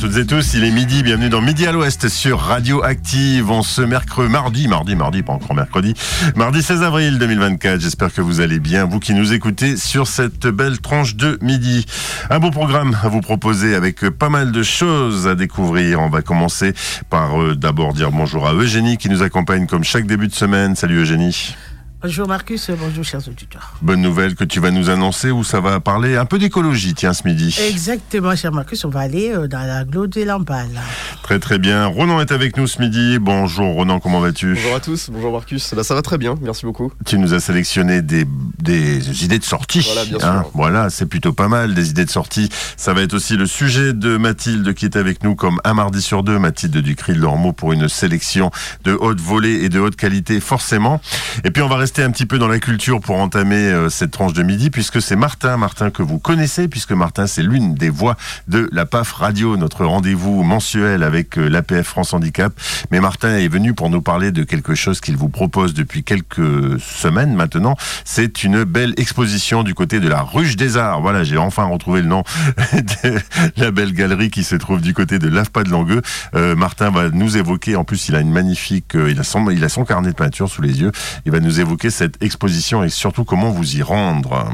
toutes et tous, il est midi, bienvenue dans Midi à l'Ouest sur Radio Active. On se mardi, pas encore mercredi, mardi 16 avril 2024. J'espère que vous allez bien, vous qui nous écoutez sur cette belle tranche de midi. Un beau programme à vous proposer avec pas mal de choses à découvrir. On va commencer par d'abord dire bonjour à Eugénie qui nous accompagne comme chaque début de semaine. Salut Eugénie. Bonjour Marcus, bonjour chers auditeurs. Bonne nouvelle que tu vas nous annoncer où ça va parler un peu d'écologie, tiens, ce midi. Exactement, cher Marcus, on va aller dans la Glo de Lamballe. Très très bien. Ronan est avec nous ce midi. Bonjour Ronan, comment vas-tu ? Bonjour à tous, bonjour Marcus. Là, ça va très bien, merci beaucoup. Tu nous as sélectionné des idées de sortie. Voilà, bien sûr. Voilà, c'est plutôt pas mal, des idées de sortie. Ça va être aussi le sujet de Mathilde qui est avec nous comme un mardi sur deux. Mathilde Ducry-Lormeau pour une sélection de haute volée et de haute qualité, forcément. Et puis on va rester un petit peu dans la culture pour entamer cette tranche de midi, puisque c'est Martin que vous connaissez, puisque Martin c'est l'une des voix de la PAF Radio, notre rendez-vous mensuel avec l'APF France Handicap. Mais Martin est venu pour nous parler de quelque chose qu'il vous propose depuis quelques semaines maintenant. C'est une belle exposition du côté de la Ruche des Arts. Voilà, j'ai enfin retrouvé le nom de la belle galerie qui se trouve du côté de l'AFPA de Langueux. Martin va nous évoquer, en plus il a une magnifique, il a son carnet de peinture sous les yeux. Il va nous évoquer cette exposition et surtout comment vous y rendre.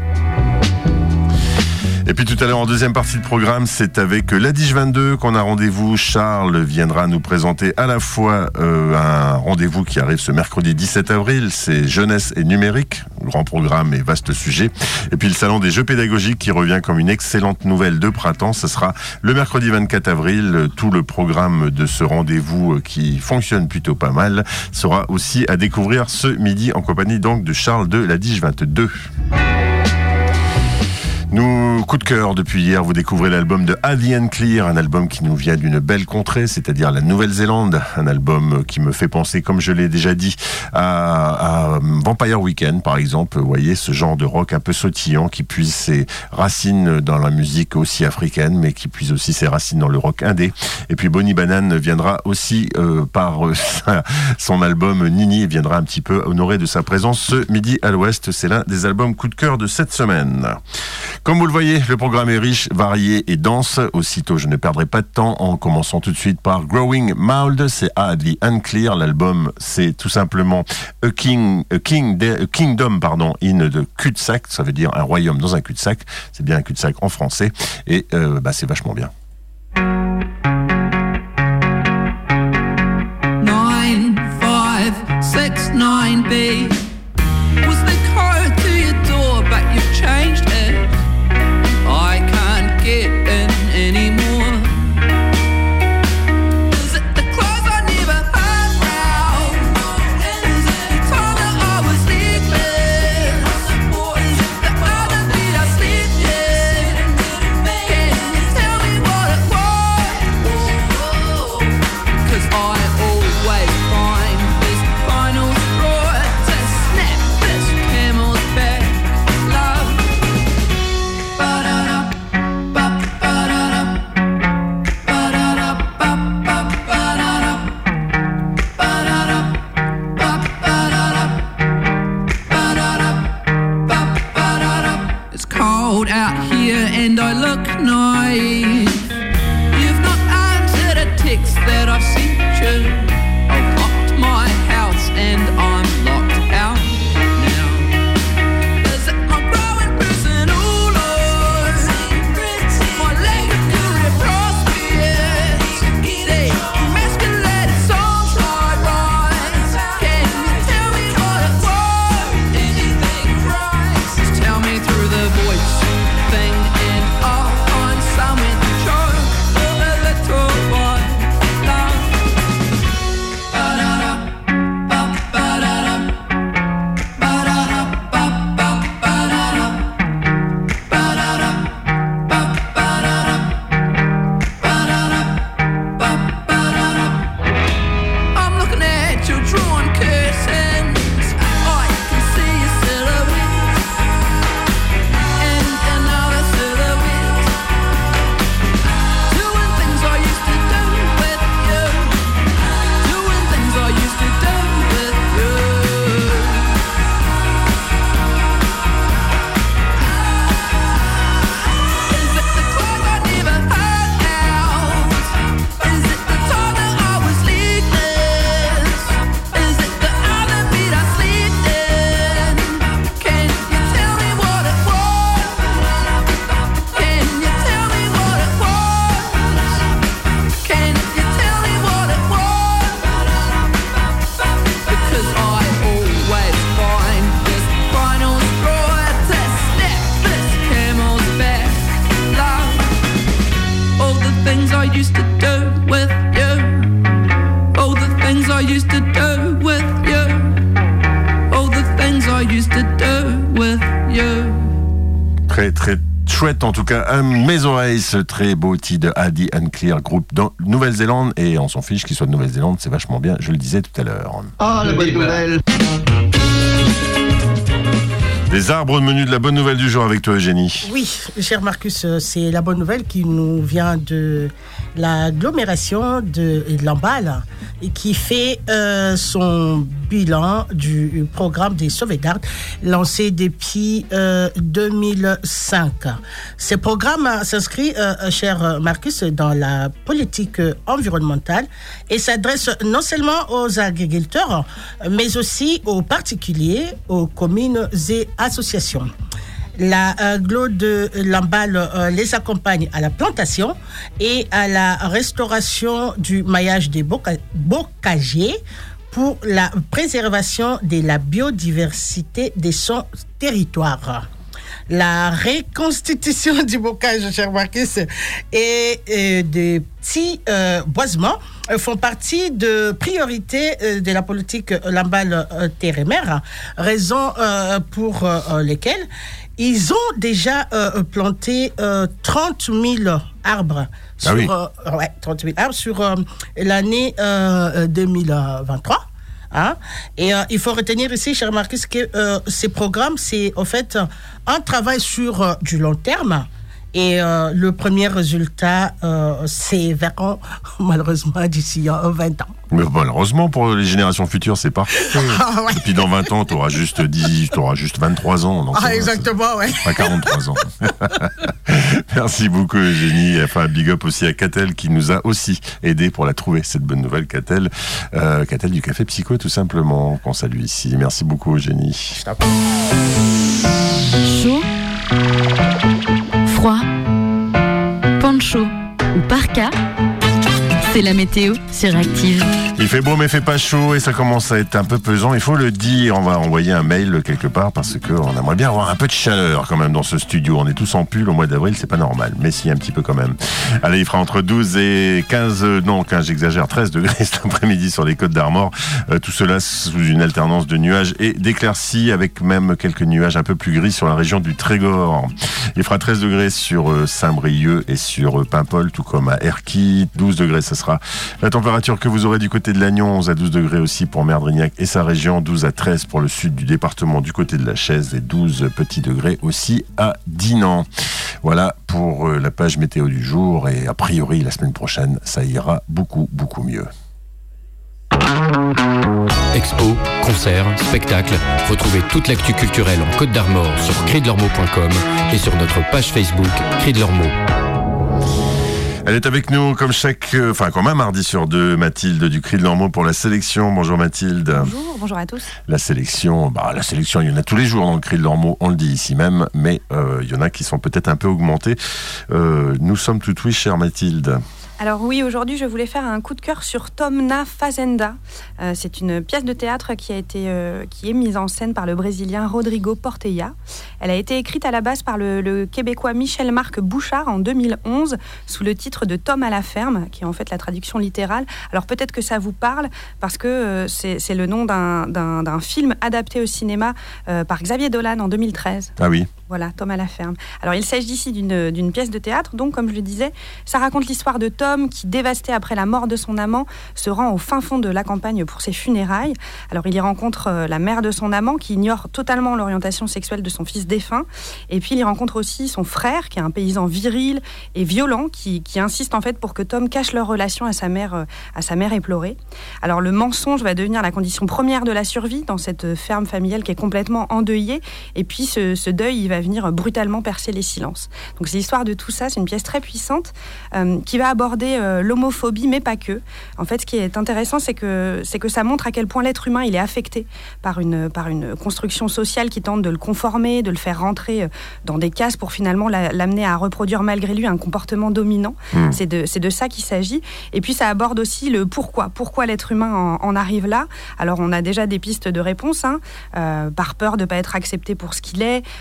Et puis tout à l'heure, en deuxième partie de programme, c'est avec l'Adige 22 qu'on a rendez-vous. Charles viendra nous présenter à la fois un rendez-vous qui arrive ce mercredi 17 avril, c'est jeunesse et numérique, grand programme et vaste sujet. Et puis le salon des jeux pédagogiques qui revient comme une excellente nouvelle de printemps. Ce sera le mercredi 24 avril. Tout le programme de ce rendez-vous qui fonctionne plutôt pas mal sera aussi à découvrir ce midi en compagnie donc de Charles de l'Adige 22. Nous, coup de cœur, depuis hier, vous découvrez l'album de Heavy and Clear, un album qui nous vient d'une belle contrée, c'est-à-dire la Nouvelle-Zélande, un album qui me fait penser, comme je l'ai déjà dit, à Vampire Weekend, par exemple. Vous voyez, ce genre de rock un peu sautillant qui puise ses racines dans la musique aussi africaine, mais qui puise aussi ses racines dans le rock indé. Et puis Bonnie Banane viendra aussi par son album Nini, et viendra un petit peu honorer de sa présence ce midi à l'Ouest. C'est l'un des albums coup de cœur de cette semaine. Comme vous le voyez, le programme est riche, varié et dense. Aussitôt, je ne perdrai pas de temps en commençant tout de suite par Growing Mould. C'est Heavy and Clear. L'album, c'est tout simplement A Kingdom in the cul-de-sac. Ça veut dire un royaume dans un cul-de-sac. C'est bien un cul-de-sac en français. Et c'est vachement bien. 9569B was the code to your door, but you've changed it. I can't get in anymore. Is it the clothes I never had round? Is it the time that I was sleepless? Is it the other beat I sleep in? Can you tell me what it was? 'Cause I always find this final straw to snap this camel's back. Love. It's cold out here and I look naive. You've not answered a text that I've sent you. I've locked my house and I'm locked out now. Is it my growing personal loss? My lack of career prospects? The emasculated songs I write? Can you tell me what it was? Just tell me through the voice thing and I'll find somewhere to choke a little while. Love. chouette en tout cas à mes oreilles, ce très beau titre de Addie and Clear, groupe de Nouvelle-Zélande, et on s'en fiche qu'il soit de Nouvelle-Zélande, c'est vachement bien, je le disais tout à l'heure. Ah, la bonne nouvelle. Les arbres de menu de la bonne nouvelle du jour avec toi, Eugénie. Oui, cher Marcus, c'est la bonne nouvelle qui nous vient de l'agglomération de Lamballe et qui fait son bilan du programme des sauvegardes lancé depuis 2005. Ce programme s'inscrit, cher Marcus, dans la politique environnementale et s'adresse non seulement aux agriculteurs, mais aussi aux particuliers, aux communes et associations. La GLO de Lamballe les accompagne à la plantation et à la restauration du maillage des bocagers pour la préservation de la biodiversité de son territoire. La reconstitution du bocage, cher Marcus, et des petits boisements font partie de priorités de la politique Lamballe Terre et Mer, raison pour lesquelles ils ont déjà planté 30 000 arbres sur, 30 000 arbres sur l'année 2023. Hein? Et il faut retenir ici, cher Marcus, que ces programmes, c'est en fait un travail sur du long terme. Et le premier résultat, c'est verront malheureusement d'ici 20 ans. Mais malheureusement, pour les générations futures, c'est parfait. Ouais. Et puis dans 20 ans, tu auras juste 23 ans. Donc exactement, ouais. Pas 43 ans. Merci beaucoup, Eugénie. Enfin, big up aussi à Catel qui nous a aussi aidé pour la trouver, cette bonne nouvelle, Catel. Catel du Café Psycho, tout simplement, qu'on salue ici. Merci beaucoup, Eugénie. Chaud, froid, poncho ou parka, c'est la météo sur Active. Il fait beau mais fait pas chaud et ça commence à être un peu pesant, il faut le dire. On va envoyer un mail quelque part parce qu'on aimerait bien avoir un peu de chaleur quand même dans ce studio. On est tous en pull au mois d'avril, c'est pas normal, mais si, un petit peu quand même. Allez, il fera entre 12 et 15, non 15 j'exagère, 13 degrés cet après-midi sur les Côtes d'Armor. Tout cela sous une alternance de nuages et d'éclaircies avec même quelques nuages un peu plus gris sur la région du Trégor. Il fera 13 degrés sur Saint-Brieuc et sur Paimpol, tout comme à Erquy. 12 degrés, ça sera la température que vous aurez du côté de Lannion, 11 à 12 degrés aussi pour Merdrignac et sa région, 12 à 13 pour le sud du département du côté de la Chaise et 12 petits degrés aussi à Dinan. Voilà pour la page météo du jour et a priori la semaine prochaine ça ira beaucoup mieux. Expo, concerts, spectacles, retrouvez toute l'actu culturelle en Côte d'Armor sur cridelormeau.com et sur notre page Facebook Cri de l'Ormeau. Elle est avec nous comme comme un mardi sur deux, Mathilde du Cri de l'Ormeau pour la sélection. Bonjour Mathilde. Bonjour à tous. La sélection, il y en a tous les jours dans le Cri de l'Ormeau, on le dit ici même, mais il y en a qui sont peut-être un peu augmentés. Nous sommes tout oui, chère Mathilde. Alors oui, aujourd'hui, je voulais faire un coup de cœur sur Tom na Fazenda. C'est une pièce de théâtre qui est mise en scène par le Brésilien Rodrigo Portella. Elle a été écrite à la base par le Québécois Michel-Marc Bouchard en 2011 sous le titre de Tom à la ferme, qui est en fait la traduction littérale. Alors peut-être que ça vous parle parce que c'est le nom d'un film adapté au cinéma par Xavier Dolan en 2013. Ah oui. Voilà, Tom à la ferme. Alors il s'agit ici d'une pièce de théâtre, donc comme je le disais, ça raconte l'histoire de Tom qui, dévasté après la mort de son amant, se rend au fin fond de la campagne pour ses funérailles. Alors il y rencontre la mère de son amant qui ignore totalement l'orientation sexuelle de son fils défunt. Et puis il y rencontre aussi son frère qui est un paysan viril et violent qui insiste en fait pour que Tom cache leur relation à sa mère éplorée. Alors le mensonge va devenir la condition première de la survie dans cette ferme familiale qui est complètement endeuillée. Et puis ce deuil, il va venir brutalement percer les silences. Donc c'est l'histoire de tout ça, c'est une pièce très puissante qui va aborder l'homophobie, mais pas que. En fait, ce qui est intéressant, c'est que ça montre à quel point l'être humain il est affecté par une construction sociale qui tente de le conformer, de le faire rentrer dans des cases pour finalement l'amener à reproduire malgré lui un comportement dominant. C'est de ça qu'il s'agit. Et puis ça aborde aussi le pourquoi l'être humain en arrive là. Alors on a déjà des pistes de réponse, par peur de ne pas être accepté pour ce qu'il est, par manque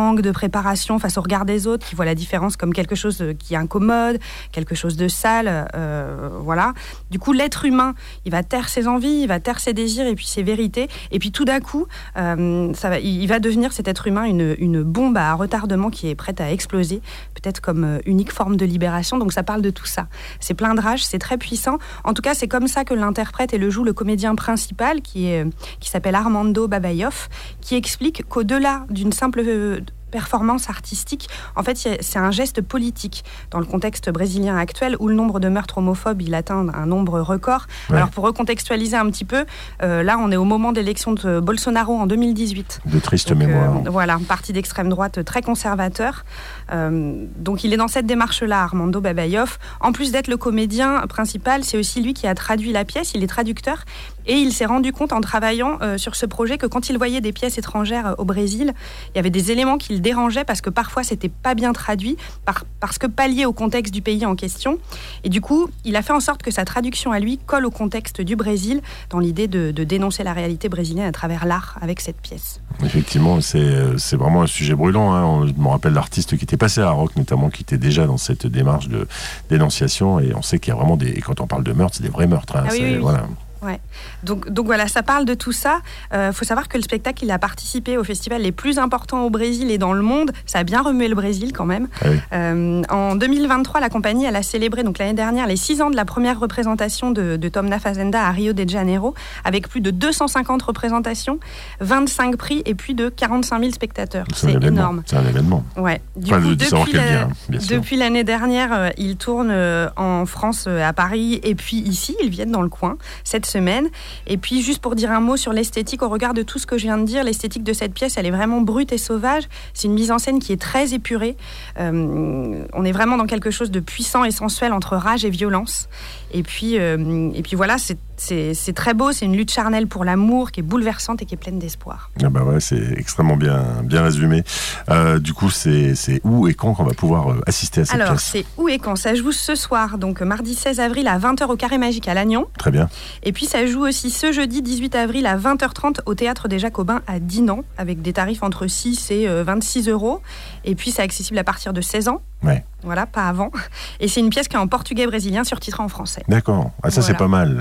manque de préparation face au regard des autres, qui voient la différence comme quelque chose qui est incommode, quelque chose de sale, voilà. Du coup, l'être humain, il va taire ses envies, il va taire ses désirs et puis ses vérités, et puis tout d'un coup, il va devenir cet être humain une bombe à retardement qui est prête à exploser, peut-être comme unique forme de libération. Donc ça parle de tout ça. C'est plein de rage, c'est très puissant. En tout cas, c'est comme ça que l'interprète et le joue le comédien principal, qui s'appelle Armando Babayoff, qui explique qu'au-delà d'une simple performance artistique, en fait, c'est un geste politique dans le contexte brésilien actuel où le nombre de meurtres homophobes, il atteint un nombre record. Ouais. Alors, pour recontextualiser un petit peu, là, on est au moment de l'élection de Bolsonaro en 2018. De triste mémoire. Voilà, un parti d'extrême droite très conservateur. Donc, il est dans cette démarche-là, Armando Babayoff. En plus d'être le comédien principal, c'est aussi lui qui a traduit la pièce, il est traducteur. Et il s'est rendu compte en travaillant sur ce projet que quand il voyait des pièces étrangères au Brésil, il y avait des éléments qui le dérangeaient parce que parfois c'était pas bien traduit, parce que pas lié au contexte du pays en question. Et du coup, il a fait en sorte que sa traduction à lui colle au contexte du Brésil, dans l'idée de dénoncer la réalité brésilienne à travers l'art avec cette pièce. Effectivement, c'est vraiment un sujet brûlant. Hein. Je me rappelle l'artiste qui était passé à Rock, notamment, qui était déjà dans cette démarche de dénonciation. Et on sait qu'il y a vraiment et quand on parle de meurtre, c'est des vrais meurtres. Hein. Ah oui. Voilà. Ouais. Donc voilà, ça parle de tout ça. Faut savoir que le spectacle, il a participé aux festivals les plus importants au Brésil et dans le monde. Ça a bien remué le Brésil quand même. Ah oui. En 2023, la compagnie, elle a célébré donc l'année dernière les 6 ans de la première représentation de Tom na Fazenda à Rio de Janeiro, avec plus de 250 représentations, 25 prix et plus de 45 000 spectateurs. C'est énorme. C'est un événement. Ouais. Depuis l'année dernière, ils tournent en France, à Paris, et puis ici, ils viennent dans le coin cette semaine. Et puis, juste pour dire un mot sur l'esthétique, au regard de tout ce que je viens de dire, l'esthétique de cette pièce, elle est vraiment brute et sauvage. C'est une mise en scène qui est très épurée. On est vraiment dans quelque chose de puissant et sensuel entre rage et violence. Et puis voilà, c'est très beau. C'est une lutte charnelle pour l'amour qui est bouleversante et qui est pleine d'espoir. Ah bah ouais, c'est extrêmement bien résumé. Du coup, c'est où et quand qu'on va pouvoir assister à cette pièce ? Alors, c'est où et quand ? Ça joue ce soir, donc mardi 16 avril à 20h au Carré Magique à Lannion. Très bien. Et puis ça joue aussi ce jeudi 18 avril à 20h30 au Théâtre des Jacobins à Dinan, avec des tarifs entre 6 et 26 €. Et puis c'est accessible à partir de 16 ans. Ouais. Voilà, pas avant. Et c'est une pièce qui est en portugais brésilien surtitrée en français. D'accord. Ah, ça, voilà. C'est pas mal.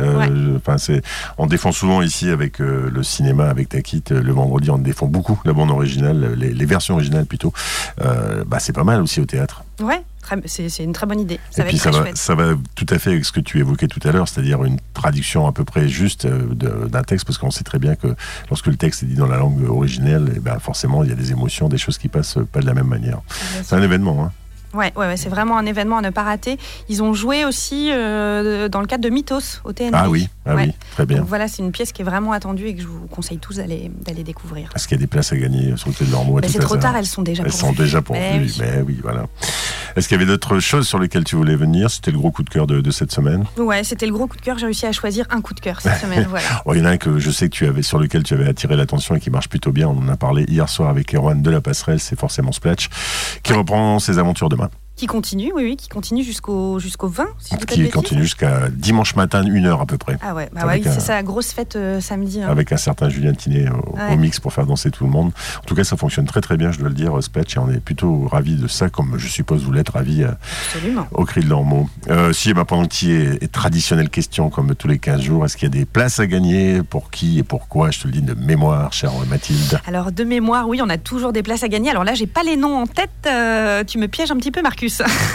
On défend souvent ici avec le cinéma, avec Takit, le vendredi, on défend beaucoup la bande originale, les versions originales plutôt. C'est pas mal aussi au théâtre. Ouais. C'est une très bonne idée. Ça va tout à fait avec ce que tu évoquais tout à l'heure, c'est-à-dire une traduction à peu près juste d'un texte, parce qu'on sait très bien que lorsque le texte est dit dans la langue originelle, forcément il y a des émotions, des choses qui passent pas de la même manière. C'est un événement. Hein. Ouais, c'est vraiment un événement à ne pas rater. Ils ont joué aussi dans le cadre de Mythos au TNT. Ah oui, très bien. Donc voilà, c'est une pièce qui est vraiment attendue et que je vous conseille tous d'aller découvrir. Est-ce qu'il y a des places à gagner sur le Quai de l'Ormeau ? C'est trop tard, elles sont déjà pourvues. Elles sont déjà pourvues, mais oui, voilà. Est-ce qu'il y avait d'autres choses sur lesquelles tu voulais venir ? C'était le gros coup de cœur de cette semaine ? Ouais, c'était le gros coup de cœur. J'ai réussi à choisir un coup de cœur cette semaine. Voilà. Il y en a un que je sais que sur lequel tu avais attiré l'attention et qui marche plutôt bien. On en a parlé hier soir avec Erwan de la Passerelle. C'est forcément Splatch qui reprend ses aventures demain. Qui continue, qui continue jusqu'au 20, si je qui continue jusqu'à dimanche matin, 1h à peu près. Ah ouais, c'est ça, grosse fête samedi. Hein. Avec un certain Julien Tinet au mix pour faire danser tout le monde. En tout cas, ça fonctionne très très bien, je dois le dire, Splatch, et on est plutôt ravis de ça, comme je suppose vous l'êtes ravis au Cri de l'Ormeau. Pendant que tu es traditionnelle question, comme tous les 15 jours, est-ce qu'il y a des places à gagner ? Pour qui et pourquoi ? Je te le dis de mémoire, chère Mathilde. Alors, de mémoire, oui, on a toujours des places à gagner. Alors là, j'ai pas les noms en tête, tu me pièges un petit peu, Marcus.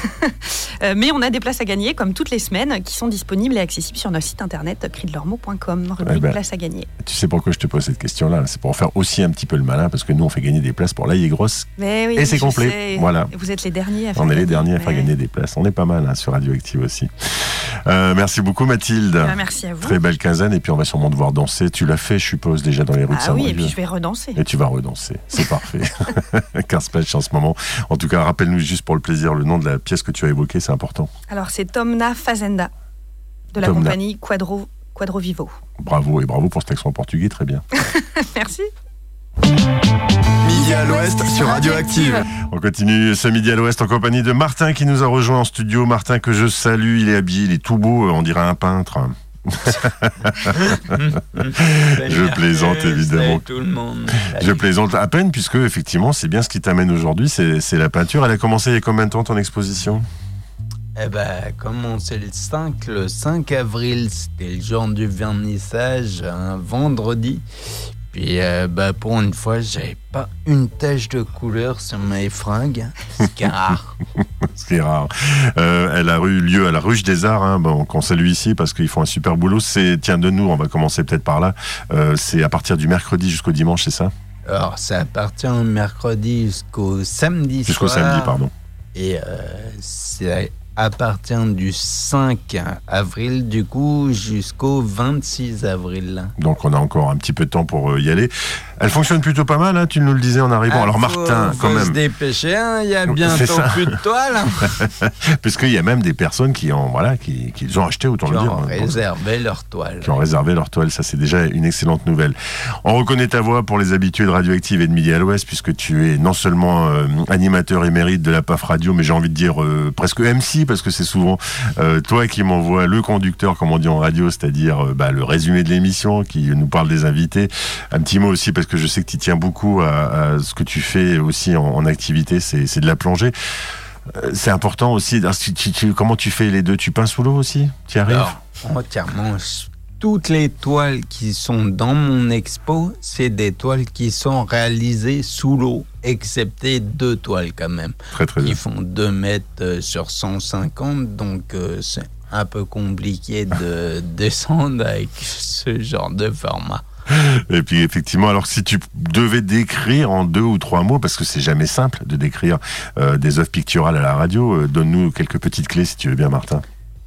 Mais on a des places à gagner comme toutes les semaines qui sont disponibles et accessibles sur notre site internet cridlormeau.com, rubrique places à gagner. Tu sais pourquoi je te pose cette question-là ? C'est pour faire aussi un petit peu le malin, parce que nous on fait gagner des places pour l'Aïe et Grosse et c'est complet. Sais. Voilà. Vous êtes les derniers à faire gagner. On est les derniers à faire gagner des places. On est pas mal sur Radioactive aussi. Merci beaucoup Mathilde. Merci à vous. Très belle quinzaine et puis on va sûrement devoir danser. Tu l'as fait, je suppose, déjà dans les rues de Saint-Brieuc. Ah oui, et puis je vais redanser. Et tu vas redanser, c'est parfait. Car Splatch en ce moment. En tout cas, rappelle-nous juste pour le plaisir le nom de la pièce que tu as évoquée, c'est important. Alors c'est Tom na Fazenda de la compagnie Quadro Vivo. Bravo pour cet accent portugais, très bien. Merci. Midi à l'Ouest sur Radioactive. On continue ce Midi à l'Ouest en compagnie de Martin qui nous a rejoint en studio. Martin que je salue, il est habillé, il est tout beau, on dirait un peintre. Je plaisante évidemment. Tout le monde. Je plaisante à peine puisque effectivement c'est bien ce qui t'amène aujourd'hui, c'est la peinture. Elle a commencé il y a combien de temps ton exposition ? Eh ben, commencé le 5 avril, c'était le jour du vernissage, un vendredi. Puis, pour une fois, j'avais pas une tache de couleur sur mes fringues, ce qui est rare. Ce qui est rare. Elle a eu lieu à la Ruche des Arts, qu'on salue ici parce qu'ils font un super boulot. Tiens, de nous, on va commencer peut-être par là. C'est à partir du mercredi jusqu'au dimanche, c'est ça ? Alors, c'est à partir du mercredi jusqu'au samedi Jusqu'au samedi, pardon. Et c'est à partir du 5 avril, du coup, jusqu'au 26 avril. Donc, on a encore un petit peu de temps pour y aller. Elle fonctionne plutôt pas mal, hein, tu nous le disais en arrivant. Alors, Martin, quand même. Faut se dépêcher, hein, il y a bientôt plus de toiles. Puisqu'il y a même des personnes qui ont acheté, autant le dire. Qui ont réservé leur toile. Qui ont réservé leur toile, ça c'est déjà une excellente nouvelle. On reconnaît ta voix pour les habitués de Radioactive et de Midi à l'Ouest, puisque tu es non seulement animateur émérite de la PAF Radio, mais j'ai envie de dire presque MC, parce que c'est souvent toi qui m'envoie le conducteur, comme on dit en radio, c'est-à-dire le résumé de l'émission, qui nous parle des invités. Un petit mot aussi, parce que je sais que tu tiens beaucoup à ce que tu fais aussi en activité, c'est de la plongée. C'est important aussi. Comment tu fais les deux ? Tu peins sous l'eau aussi ? Tu y arrives ? Alors, entièrement. Toutes les toiles qui sont dans mon expo, c'est des toiles qui sont réalisées sous l'eau, excepté 2 toiles quand même. Très, très bien. Qui font 2 mètres sur 150, donc c'est un peu compliqué de descendre avec ce genre de format. Et puis effectivement, alors si tu devais décrire en 2 ou 3 mots, parce que c'est jamais simple de décrire des œuvres picturales à la radio, donne-nous quelques petites clés si tu veux bien, Martin.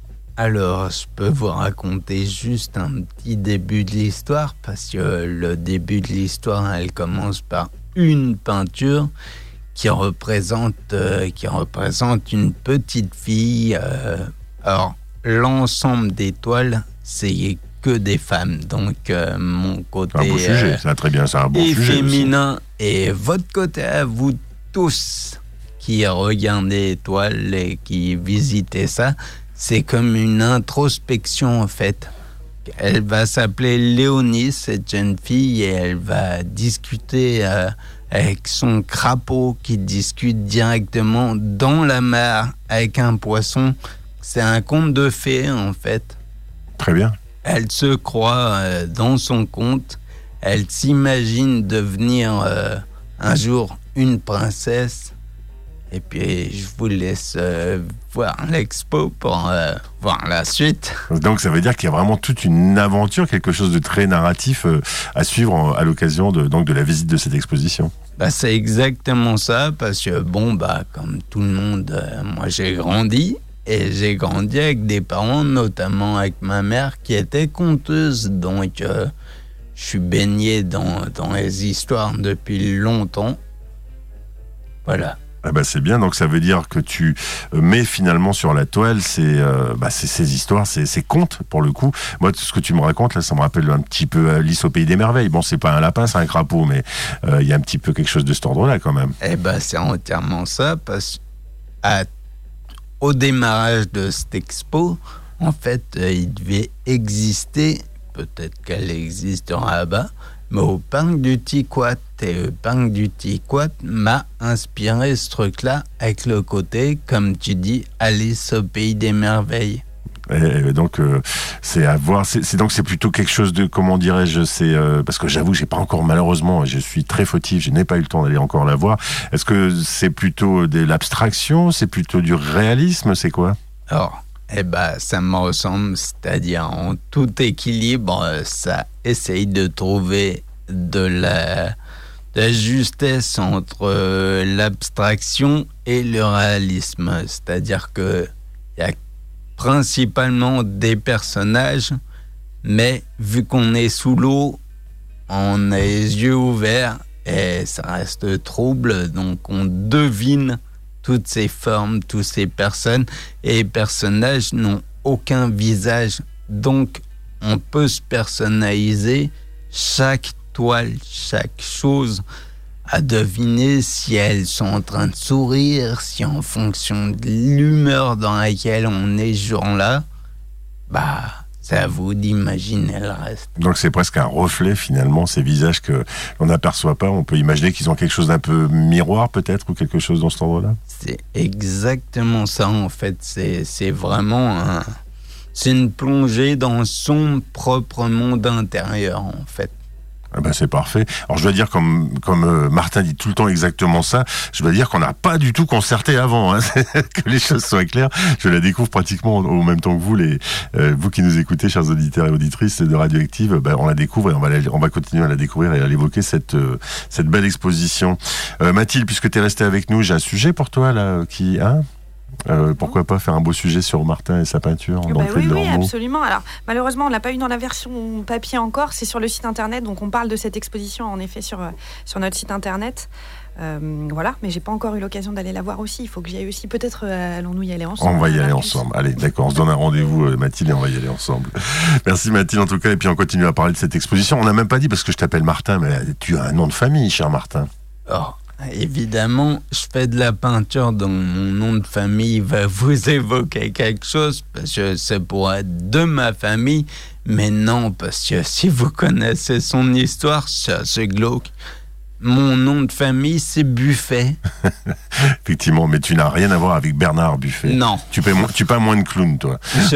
Alors, je peux vous raconter juste un petit début de l'histoire, parce que le début de l'histoire, elle commence par une peinture qui représente une petite fille. Alors, l'ensemble des toiles, c'est que des femmes, donc mon côté un beau sujet, ça très bien, c'est un bon sujet féminin aussi. Et votre côté à vous tous qui regardez les toiles et qui visitez ça, c'est comme une introspection en fait. Elle va s'appeler Léonie, cette jeune fille, et elle va discuter avec son crapaud qui discute directement dans la mer avec un poisson. C'est un conte de fées en fait. Très bien. Elle se croit dans son conte, elle s'imagine devenir un jour une princesse. Et puis je vous laisse voir l'expo pour voir la suite. Donc ça veut dire qu'il y a vraiment toute une aventure, quelque chose de très narratif à suivre à l'occasion de la visite de cette exposition. C'est exactement ça, parce que comme tout le monde, moi j'ai grandi. Et j'ai grandi avec des parents, notamment avec ma mère, qui était conteuse. Donc, je suis baigné dans les histoires depuis longtemps. Voilà. C'est bien, donc ça veut dire que tu mets finalement sur la toile ces histoires, ces contes pour le coup. Moi, ce que tu me racontes là, ça me rappelle un petit peu Alice au Pays des Merveilles. Bon, c'est pas un lapin, c'est un crapaud, mais il y a un petit peu quelque chose de cet ordre-là quand même. C'est entièrement ça, parce que au démarrage de cette expo, en fait, il devait exister, peut-être qu'elle existera là-bas, mais au parc du Tiquat. Et le parc du Tiquat m'a inspiré ce truc-là avec le côté, comme tu dis, Alice au Pays des Merveilles. Et donc c'est à voir. C'est plutôt quelque chose de, comment dirais-je, parce que j'avoue, j'ai pas encore, malheureusement, je suis très fautif, je n'ai pas eu le temps d'aller encore la voir. Est-ce que c'est plutôt de l'abstraction, c'est plutôt du réalisme, c'est quoi ? Alors, ça me ressemble, c'est-à-dire en tout équilibre, ça essaye de trouver de la justesse entre l'abstraction et le réalisme. C'est-à-dire que il y a principalement des personnages, mais vu qu'on est sous l'eau, on a les yeux ouverts et ça reste trouble, donc on devine toutes ces formes, toutes ces personnes, et les personnages n'ont aucun visage, donc on peut se personnaliser chaque toile, chaque chose, à deviner si elles sont en train de sourire, si en fonction de l'humeur dans laquelle on est ce jour-là, C'est à vous d'imaginer le reste. Donc c'est presque un reflet finalement, ces visages que l'on n'aperçoit pas. On peut imaginer qu'ils ont quelque chose d'un peu miroir peut-être ou quelque chose dans cet ordre-là. C'est exactement ça en fait. C'est vraiment c'est une plongée dans son propre monde intérieur en fait. Ah ben c'est parfait. Alors je dois dire, comme Martin dit tout le temps exactement ça, je dois dire qu'on n'a pas du tout concerté avant, hein, que les choses soient claires. Je la découvre pratiquement au même temps que vous, vous qui nous écoutez, chers auditeurs et auditrices de Radioactive. Ben, on la découvre et on va continuer à la découvrir et à l'évoquer, cette belle exposition. Mathilde, puisque tu es restée avec nous, j'ai un sujet pour toi là qui... pourquoi pas faire un beau sujet sur Martin et sa peinture dans le Clé de Lormeau. Oui, absolument. Alors, malheureusement, on l'a pas eu dans la version papier encore. C'est sur le site internet, donc on parle de cette exposition en effet sur notre site internet. Voilà, mais j'ai pas encore eu l'occasion d'aller la voir aussi. Il faut que j'y aille aussi. Peut-être allons-nous y aller ensemble. On va y aller ensemble. Allez, d'accord. On se donne un rendez-vous, Mathilde, et on va y aller ensemble. Merci Mathilde en tout cas. Et puis on continue à parler de cette exposition. On n'a même pas dit parce que je t'appelle Martin, mais tu as un nom de famille, cher Martin. Oh. Évidemment, je fais de la peinture, donc mon nom de famille va vous évoquer quelque chose, parce que c'est pour être de ma famille, mais non, parce que si vous connaissez son histoire, c'est assez glauque. Mon nom de famille, c'est Buffet. Effectivement, mais tu n'as rien à voir avec Bernard Buffet. Non. Tu peins moins de clown, toi.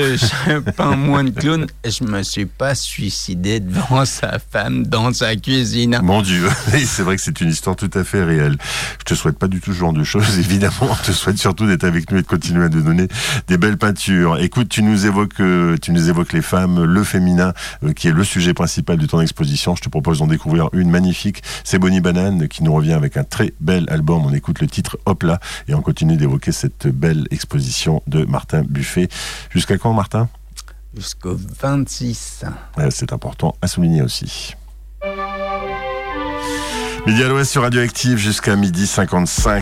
Je peins moins de clown. Je me suis pas suicidé devant sa femme dans sa cuisine. Mon Dieu, c'est vrai que c'est une histoire tout à fait réelle. Je te souhaite pas du tout ce genre de choses, évidemment. Je te souhaite surtout d'être avec nous et de continuer à nous donner des belles peintures. Écoute, tu nous évoques les femmes, le féminin, qui est le sujet principal de ton exposition. Je te propose d'en découvrir une magnifique. C'est Bonnie Banane qui nous revient avec un très bel album. On écoute le titre Hop là et on continue d'évoquer cette belle exposition de Martin Buffet. Jusqu'à quand, Martin ? Jusqu'au 26. C'est important à souligner aussi. Midi à l'Ouest sur Radioactive jusqu'à 12h55.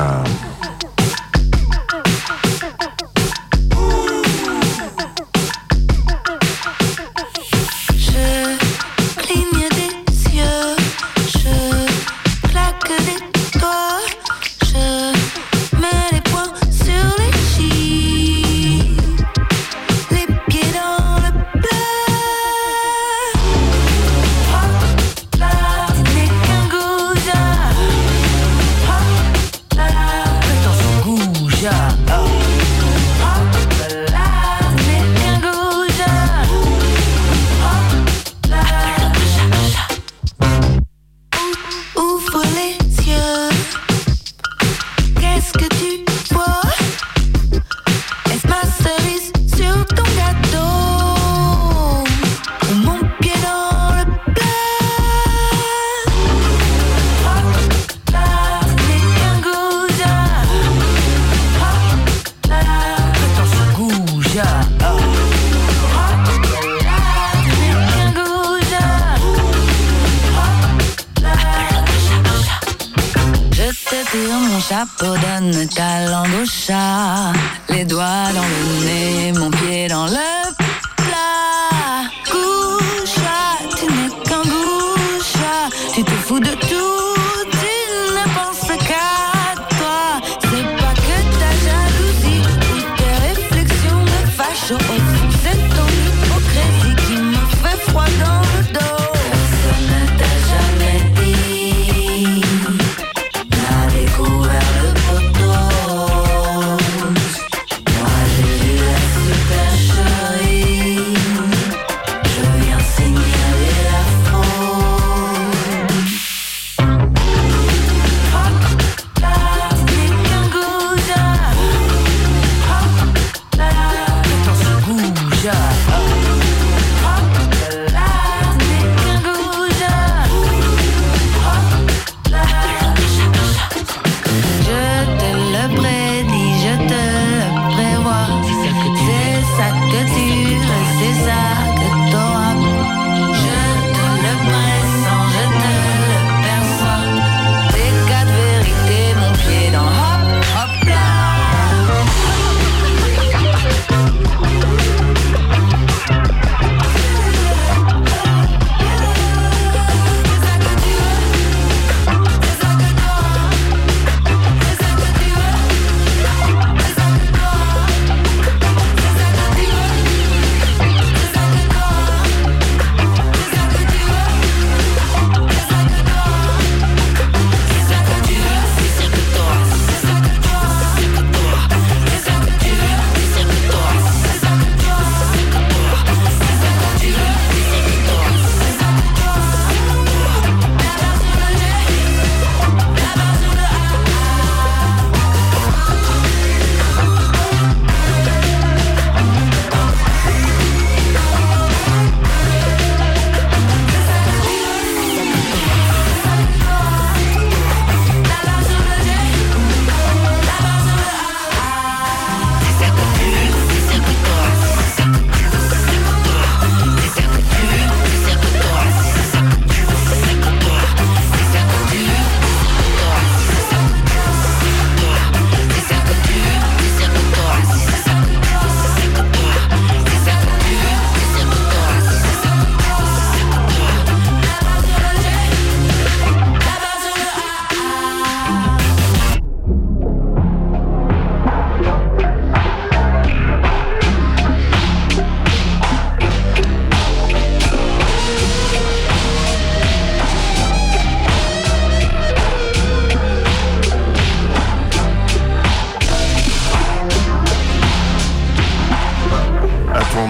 Chapeau, donne ta langue au chat, les doigts dans le nez, mon pied dans le plat. Goucha, tu n'es qu'un goucha, tu te fous de tout, tu ne penses qu'à toi. C'est pas que ta jalousie ou tes réflexions de facho, c'est ton hypocrisie qui me fait froid dans le dos. Personne ne t'a jamais dit, n'a découvert le poteau. Moi j'ai vu la supercherie.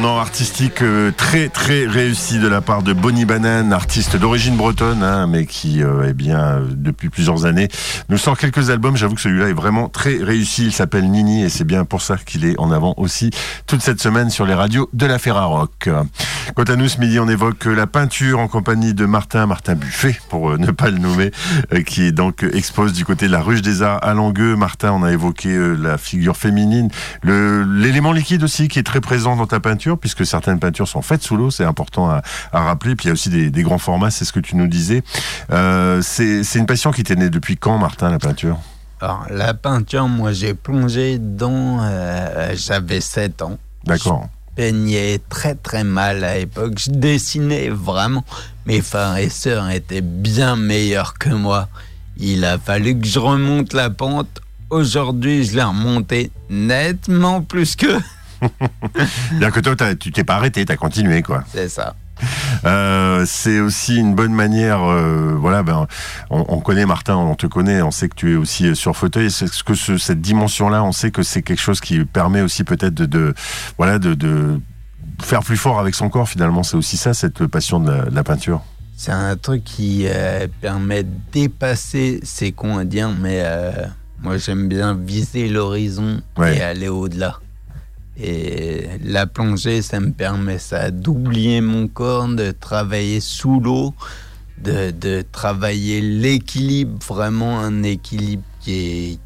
tournant artistique très très réussi de la part de Bonnie Banane, artiste d'origine bretonne, hein, mais qui, depuis plusieurs années, nous sort quelques albums. J'avoue que celui-là est vraiment très réussi. Il s'appelle Nini et c'est bien pour ça qu'il est en avant aussi toute cette semaine sur les radios de la Ferrarock. Quant à nous, ce midi, on évoque la peinture en compagnie de Martin Buffet, pour ne pas le nommer, qui est donc expose du côté de la Ruche des Arts à Langueux. Martin, on a évoqué la figure féminine, l'élément liquide aussi qui est très présent dans ta peinture, puisque certaines peintures sont faites sous l'eau, c'est important à rappeler. Puis il y a aussi des grands formats, c'est ce que tu nous disais. C'est une passion qui t'est née depuis quand, Martin, la peinture ? Alors, la peinture, moi j'ai plongé dans... j'avais 7 ans. D'accord. Je peignais très très mal à l'époque, je dessinais vraiment. Mes frères et sœurs étaient bien meilleurs que moi. Il a fallu que je remonte la pente. Aujourd'hui, je l'ai remonté nettement plus qu'eux. Bien que toi, tu t'es pas arrêté, t'as continué, quoi. C'est ça. C'est aussi une bonne manière. On connaît Martin, on te connaît, on sait que tu es aussi sur fauteuil. Est-ce que cette dimension-là, on sait que c'est quelque chose qui permet aussi peut-être de faire plus fort avec son corps. Finalement, c'est aussi ça, cette passion de la peinture. C'est un truc qui permet de dépasser, c'est con à dire, mais moi j'aime bien viser l'horizon et aller au-delà. Et la plongée, ça me permet ça, d'oublier mon corps, de travailler sous l'eau, de travailler l'équilibre, vraiment un équilibre qui est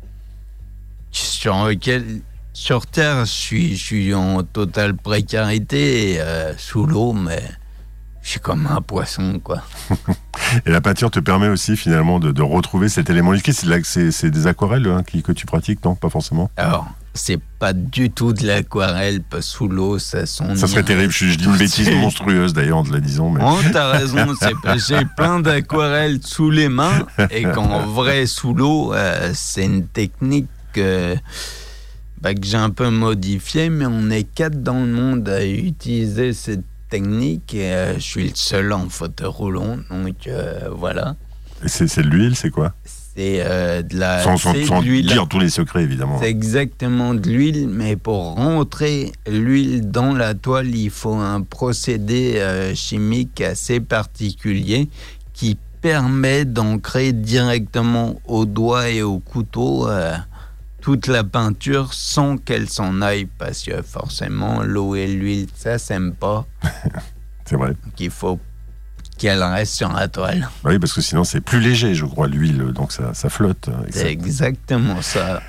sur lequel, sur Terre, je suis en totale précarité, et sous l'eau, mais je suis comme un poisson, quoi. Et la peinture te permet aussi finalement de retrouver cet élément liquide. C'est des aquarelles que tu pratiques, non? Pas forcément. Alors, c'est pas du tout de l'aquarelle, pas sous l'eau, ça sonne. Ça serait terrible, je dis une bêtise monstrueuse d'ailleurs en te la disant. Mais... Oh, t'as raison, j'ai plein d'aquarelles sous les mains, et qu'en vrai, sous l'eau, c'est une technique que j'ai un peu modifiée, mais on est 4 dans le monde à utiliser cette technique, et je suis le seul en fauteuil roulant, donc voilà. Et c'est de l'huile, c'est quoi? C'est de la... Sans dire tous les secrets, évidemment. C'est exactement de l'huile, mais pour rentrer l'huile dans la toile, il faut un procédé chimique assez particulier qui permet d'ancrer directement au doigt et au couteau toute la peinture sans qu'elle s'en aille, parce que forcément, l'eau et l'huile, ça s'aime pas. C'est vrai. Donc il faut qu'elle reste sur la toile. Oui, parce que sinon c'est plus léger, je crois, l'huile, donc ça flotte. C'est exactement ça.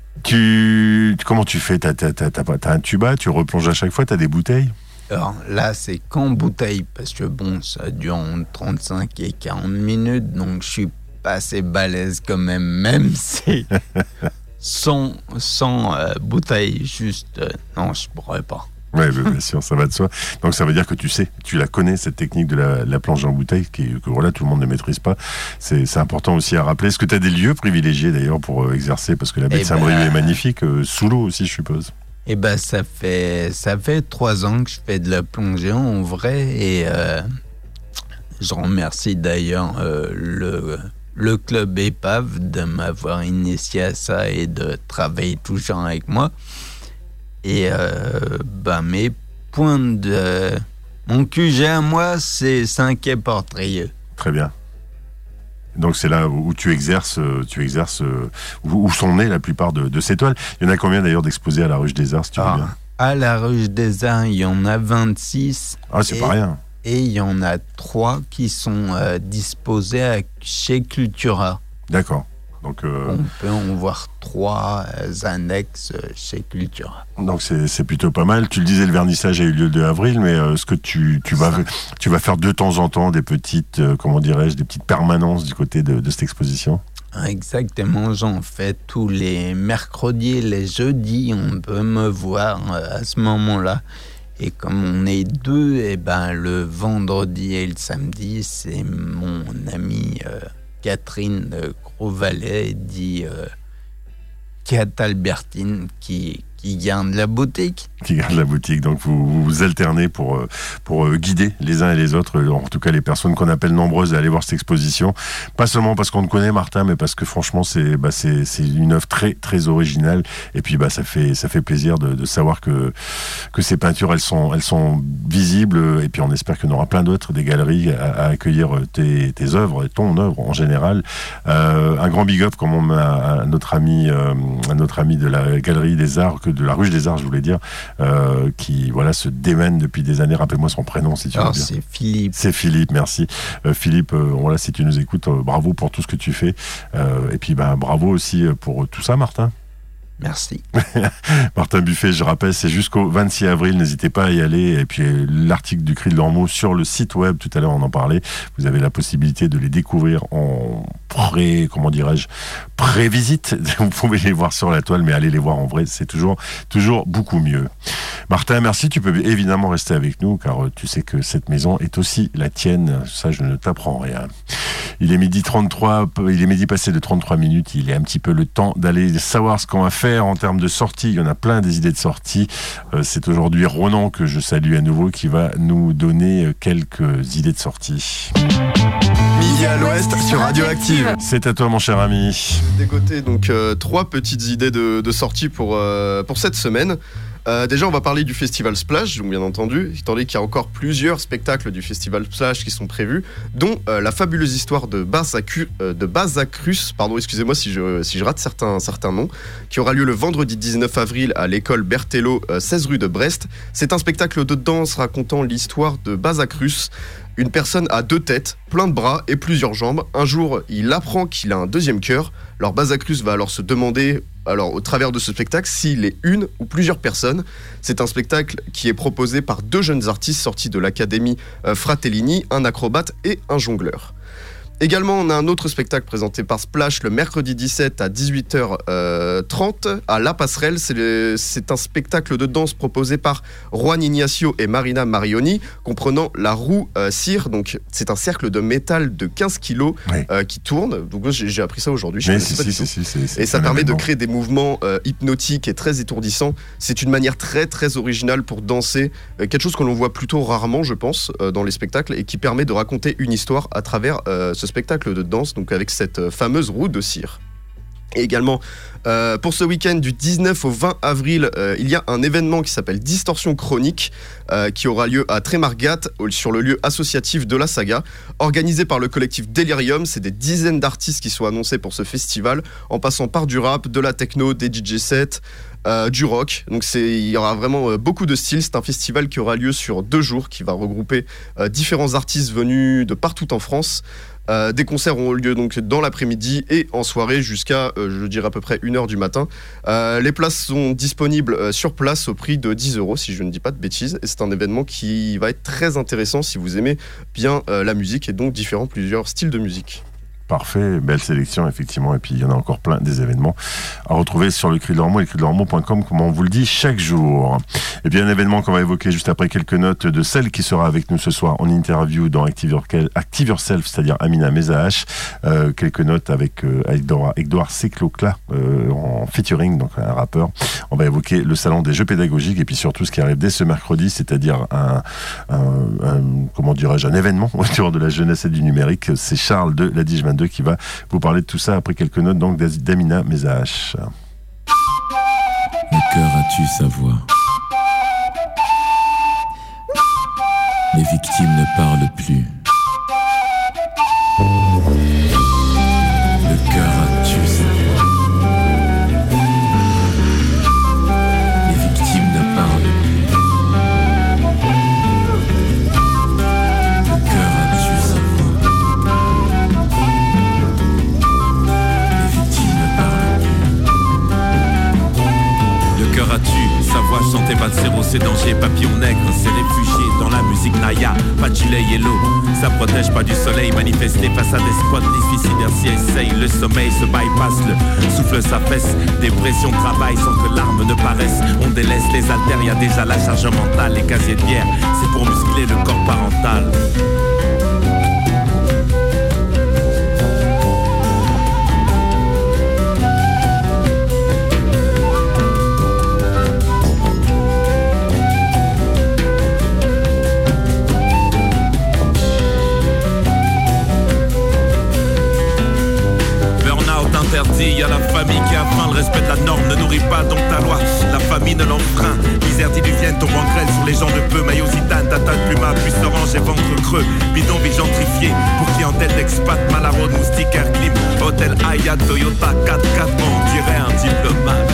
Comment tu fais? T'as un tuba, tu replonges à chaque fois, t'as des bouteilles? Alors là, c'est qu'en bouteille, parce que bon, ça dure entre 35 et 40 minutes, donc je suis pas assez balèze quand même si sans bouteille, juste, non, je pourrais pas. Oui, bien sûr, ça va de soi. Donc ça veut dire que tu la connais, cette technique de la plonge en bouteille, que voilà, tout le monde ne maîtrise pas. C'est important aussi à rappeler. Est-ce que tu as des lieux privilégiés d'ailleurs pour exercer? Parce que la baie de Saint-Brieuc est magnifique, sous l'eau aussi, je suppose. Ça fait 3 ans que je fais de la plongée en vrai, et je remercie d'ailleurs le club Épave de m'avoir initié à ça et de travailler toujours avec moi. Et mes points de... Mon QG à moi, c'est Saint-Quay-Portrieux. Très bien. Donc c'est là où tu exerces où sont nées la plupart de ces toiles. Il y en a combien d'ailleurs d'exposés à la Ruche des Arts, si tu veux bien? À la Ruche des Arts, il y en a 26. Ah, c'est pas rien. Et il y en a 3 qui sont disposés chez Cultura. D'accord. Donc, on peut en voir 3 annexes chez Cultura. Donc c'est plutôt pas mal. Tu le disais, le vernissage a eu lieu le 2 avril, mais est-ce que tu vas faire de temps en temps des petites, des petites permanences du côté de cette exposition? Exactement, j'en fais tous les mercredis et les jeudis. On peut me voir à ce moment-là. Et comme on est 2, le vendredi et le samedi, c'est mon amie Catherine Grosvalet, dit Cat Albertine, qui qui garde la boutique. Qui garde la boutique. Donc vous vous alternez pour guider les uns et les autres, en tout cas les personnes qu'on appelle nombreuses à aller voir cette exposition. Pas seulement parce qu'on te connaît, Martin, mais parce que franchement c'est une œuvre très très originale. Et puis ça fait plaisir de savoir que ces peintures elles sont visibles. Et puis on espère qu'il y en aura plein d'autres, des galeries à accueillir tes œuvres, ton œuvre en général. Un grand big up comme à notre ami de la Galerie des Arts, de la Ruche des Arts, je voulais dire, qui se démène depuis des années. Rappelle-moi son prénom si tu veux bien. C'est Philippe. C'est Philippe, merci. Philippe, si tu nous écoutes, bravo pour tout ce que tu fais. Et puis bravo aussi pour tout ça, Martin. Merci. Martin Buffet, je rappelle, c'est jusqu'au 26 avril, n'hésitez pas à y aller. Et puis l'article du Cri de l'Ormeau sur le site web, tout à l'heure on en parlait, vous avez la possibilité de les découvrir en pré-visite. Vous pouvez les voir sur la toile, mais allez les voir en vrai, c'est toujours beaucoup mieux. Martin, merci, tu peux évidemment rester avec nous, car tu sais que cette maison est aussi la tienne, ça je ne t'apprends rien. Il est midi passé de 33 minutes, il est un petit peu le temps d'aller savoir ce qu'on va faire en termes de sorties. Il y en a plein des idées de sorties. C'est aujourd'hui Ronan que je salue à nouveau qui va nous donner quelques idées de sorties. Midi à l'Ouest sur Radioactive. C'est à toi mon cher ami. Dégoté donc 3 petites idées de sorties pour cette semaine. Déjà, on va parler du festival Splash, donc bien entendu, étant donné qu'il y a encore plusieurs spectacles du festival Splash qui sont prévus, dont la fabuleuse histoire de Bazzacrus, pardon, excusez-moi si je rate certains noms, qui aura lieu le vendredi 19 avril à l'école Berthelot, 16 rue de Brest. C'est un spectacle de danse racontant l'histoire de Bazzacrus, une personne à 2 têtes, plein de bras et plusieurs jambes. Un jour, il apprend qu'il a un deuxième cœur. Alors Bazzacrus va alors se demander, au travers de ce spectacle, s'il est une ou plusieurs personnes. C'est un spectacle qui est proposé par 2 jeunes artistes sortis de l'académie Fratellini, un acrobate et un jongleur. Également, on a un autre spectacle présenté par Splash le mercredi 17 à 18h30 à La Passerelle. C'est un spectacle de danse proposé par Juan Ignacio et Marina Marioni, comprenant la roue cire. Donc, c'est un cercle de métal de 15 kilos qui tourne. Donc, j'ai appris ça aujourd'hui. Et ça permet de créer des mouvements hypnotiques et très étourdissants. C'est une manière très, très originale pour danser. Quelque chose que l'on voit plutôt rarement, je pense, dans les spectacles et qui permet de raconter une histoire à travers ce spectacle de danse, donc avec cette fameuse roue de cire. Et également, pour ce week-end du 19 au 20 avril, il y a un événement qui s'appelle Distorsion Chronique, qui aura lieu à Trémargat, sur le lieu associatif de la saga, organisé par le collectif Delirium. C'est des dizaines d'artistes qui sont annoncés pour ce festival, en passant par du rap, de la techno, des DJ sets, du rock. Donc il y aura vraiment beaucoup de styles. C'est un festival qui aura lieu sur 2 jours, qui va regrouper différents artistes venus de partout en France. Des concerts auront lieu donc dans l'après-midi et en soirée jusqu'à, je dirais à peu près 1h du matin. Les places sont disponibles sur place au prix de 10 € si je ne dis pas de bêtises. Et c'est un événement qui va être très intéressant si vous aimez bien la musique et donc plusieurs styles de musique. Parfait, belle sélection effectivement, et puis il y en a encore plein des événements à retrouver sur le Cri de l'Ormeau et lecridelormeau.com, comme on vous le dit chaque jour. Et bien un événement qu'on va évoquer juste après quelques notes de celle qui sera avec nous ce soir en interview dans Active Yourself, c'est-à-dire Amina Mezahache, quelques notes avec Edouard Seclocla en featuring, donc un rappeur. On va évoquer le salon des jeux pédagogiques et puis surtout ce qui arrive dès ce mercredi, c'est-à-dire un événement autour de la jeunesse et du numérique. C'est Charles de la Dige 22 qui va vous parler de tout ça après quelques notes donc d'Amina Mezahache. Le cœur a-tu sa voix? Les victimes ne parlent plus. Le cœur a-tu sa voix? Les victimes ne parlent plus. Le cœur a-tu sa voix? Les victimes ne parlent plus. Le cœur a-tu sa voix? Chantez pas de zéro, c'est danger, papillon nègre, c'est réfugié dans la musique Naya, pas de gilet yellow, ça protège pas du soleil, manifester face à des spots, les suicidaires s'y essayent, le sommeil se bypass, le souffle s'affaisse, des pressions de travail sans que l'arme ne paraisse, on délaisse les haltères, y a déjà la charge mentale, les casiers de bière, c'est pour muscler le corps parental. parti, y a la famille qui a faim. Le respect de la norme ne nourrit pas donc ta loi. La famine l'enfreint. Misère diluvienne tombe en grêle sur les gens de peu. Maillot zitane, tata de pluma, puce orange et ventre creux. Bidonville gentrifié pour clientèle d'expat. Malarone, moustique, air clim. Hôtel Aya, Toyota, 4x4, on dirait un diplomate.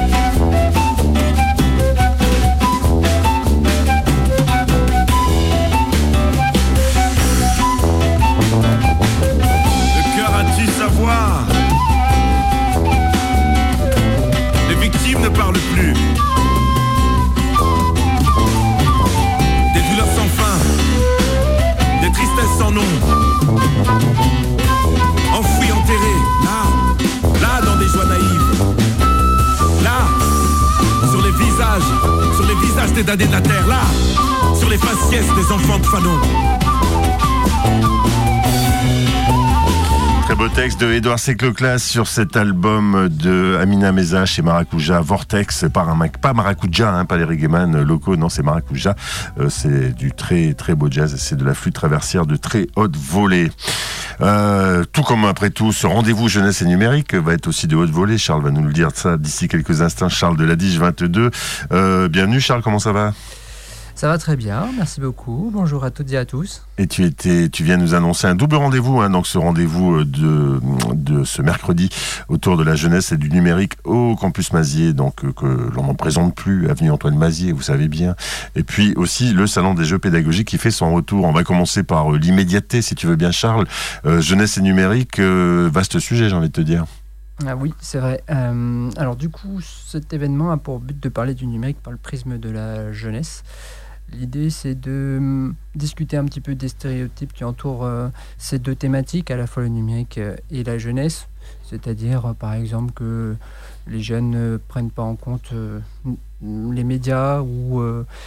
Savoir. Les victimes ne parlent plus. Des douleurs sans fin, des tristesses sans nom. Enfouis, enterrés, là dans des joies naïves. Là, sur les visages des damnés de la terre. Là, sur les faciès des enfants de Fanon. Très beau texte de Édouard Secleclas sur cet album de Amina Meza chez Maracuja, Vortex, pas Maracuja, pas les reggaeman locaux, non, c'est Maracuja. C'est du très très beau jazz, c'est de la flûte traversière de très haute volée. Tout comme après tout, ce rendez-vous jeunesse et numérique va être aussi de haute volée. Charles va nous le dire ça d'ici quelques instants. Charles de Ladige 22. Bienvenue Charles, comment ça va ? Ça va très bien, merci beaucoup. Bonjour à toutes et à tous. Et tu viens nous annoncer un double rendez-vous, donc ce rendez-vous de ce mercredi autour de la jeunesse et du numérique au Campus Mazier, donc que l'on n'en présente plus, avenue Antoine Mazier, vous savez bien. Et puis aussi le salon des jeux pédagogiques qui fait son retour. On va commencer par l'immédiateté, si tu veux bien Charles. Jeunesse et numérique, vaste sujet, j'ai envie de te dire. Ah oui, c'est vrai. Alors du coup, cet événement a pour but de parler du numérique par le prisme de la jeunesse. L'idée, c'est de discuter un petit peu des stéréotypes qui entourent ces deux thématiques, à la fois le numérique et la jeunesse. C'est-à-dire, par exemple, que les jeunes ne prennent pas en compte les médias ou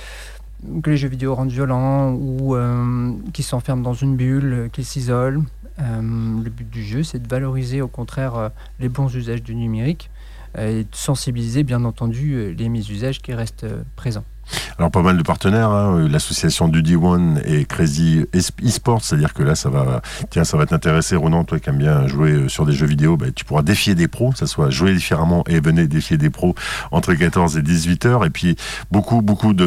que les jeux vidéo rendent violents ou qu'ils s'enferment dans une bulle, qu'ils s'isolent. Le but du jeu, c'est de valoriser au contraire les bons usages du numérique et de sensibiliser, bien entendu, les mésusages qui restent présents. Alors pas mal de partenaires, l'association Duty One et Crazy eSports, c'est-à-dire que là ça va t'intéresser Ronan, toi qui aimes bien jouer sur des jeux vidéo, tu pourras défier des pros, ça soit jouer différemment et venez défier des pros entre 14 et 18 heures, et puis beaucoup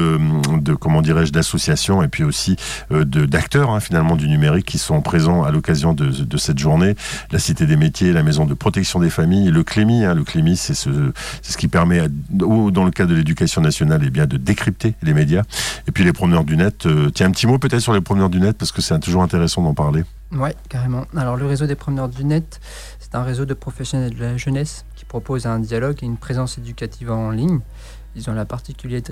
de comment dirais-je d'associations et puis aussi d'acteurs finalement du numérique qui sont présents à l'occasion de cette journée. La Cité des métiers, la Maison de protection des familles, le Clémy, le Clémy c'est ce qui permet dans le cadre de l'éducation nationale de décrypter les médias, et puis les promeneurs du net. Tiens, un petit mot peut-être sur les promeneurs du net, parce que c'est toujours intéressant d'en parler. Oui, carrément. Alors le réseau des promeneurs du net, c'est un réseau de professionnels de la jeunesse qui propose un dialogue et une présence éducative en ligne. Ils ont la particularité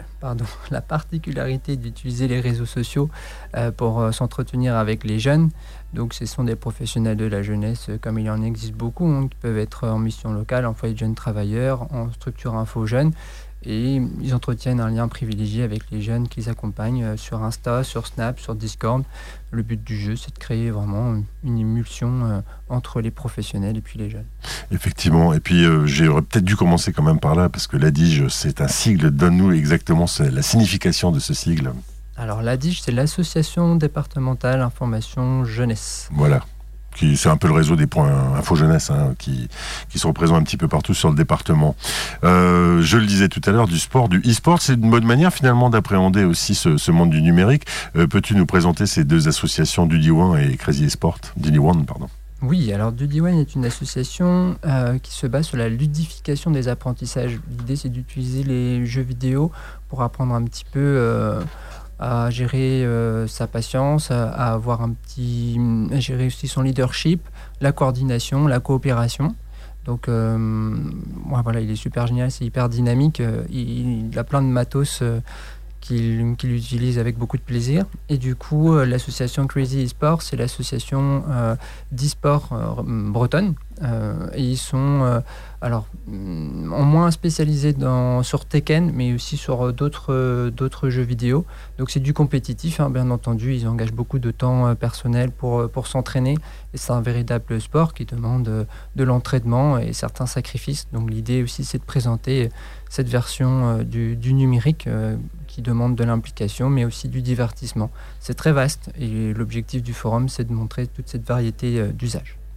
d'utiliser les réseaux sociaux pour s'entretenir avec les jeunes. Donc ce sont des professionnels de la jeunesse, comme il en existe beaucoup, qui peuvent être en mission locale, en foyer de jeunes travailleurs, en structure info jeunes. Et ils entretiennent un lien privilégié avec les jeunes qu'ils accompagnent sur Insta, sur Snap, sur Discord. Le but du jeu, c'est de créer vraiment une émulsion entre les professionnels et puis les jeunes. Effectivement, et puis j'aurais peut-être dû commencer quand même par là, parce que l'ADIGE, c'est un sigle. Donne-nous exactement la signification de ce sigle. Alors l'ADIGE, c'est l'Association départementale information jeunesse. Voilà. C'est un peu le réseau des points info jeunesse qui sont présents un petit peu partout sur le département. Je le disais tout à l'heure, du sport, du e-sport, c'est une bonne manière finalement d'appréhender aussi ce monde du numérique. Peux-tu nous présenter ces deux associations, Duty One et Crazy eSport, Duty One, pardon. Oui, alors Duty One est une association qui se base sur la ludification des apprentissages. L'idée, c'est d'utiliser les jeux vidéo pour apprendre un petit peu à gérer sa patience, à gérer aussi son leadership, la coordination, la coopération. Donc voilà, il est super génial, c'est hyper dynamique. Il a plein de matos qu'il utilise avec beaucoup de plaisir. Et du coup, l'association Crazy eSports, c'est l'association d'e-sport bretonne. Et ils sont en moins spécialisés sur Tekken, mais aussi sur d'autres jeux vidéo. Donc c'est du compétitif, bien entendu. Ils engagent beaucoup de temps personnel pour s'entraîner. Et c'est un véritable sport qui demande de l'entraînement et certains sacrifices. Donc l'idée aussi, c'est de présenter cette version du numérique qui demande de l'implication, mais aussi du divertissement. C'est très vaste et l'objectif du forum, c'est de montrer toute cette variété d'usages.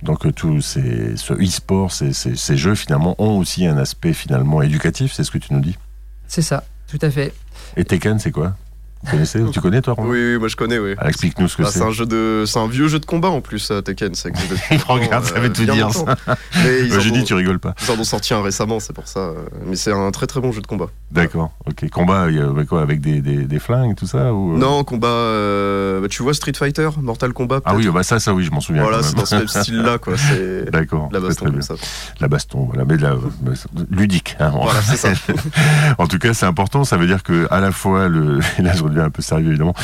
Donc tout ce e-sport, ces jeux finalement ont aussi un aspect finalement éducatif, c'est ce que tu nous dis? C'est ça, tout à fait. Et Tekken, c'est quoi? Tu connais toi, Romain? Oui, moi je connais, oui. Alors, explique-nous ce que c'est. C'est un vieux jeu de combat en plus, Tekken. Regarde, ça veut tout dire ça. Je dis, tu rigoles pas. Ils en ont sorti un récemment, c'est pour ça. Mais c'est un très très bon jeu de combat. D'accord, ok. Combat, quoi, avec des flingues, tout ça ou... Non, combat. Tu vois Street Fighter, Mortal Kombat. Ah oui, bah ça oui, je m'en souviens. Voilà, c'est dans ce même style-là, quoi. D'accord. La baston, comme ça. La baston, voilà, mais ludique. Hein, voilà, c'est ça. En tout cas, c'est important. Ça veut dire que à la fois là, je redeviens un peu sérieux évidemment.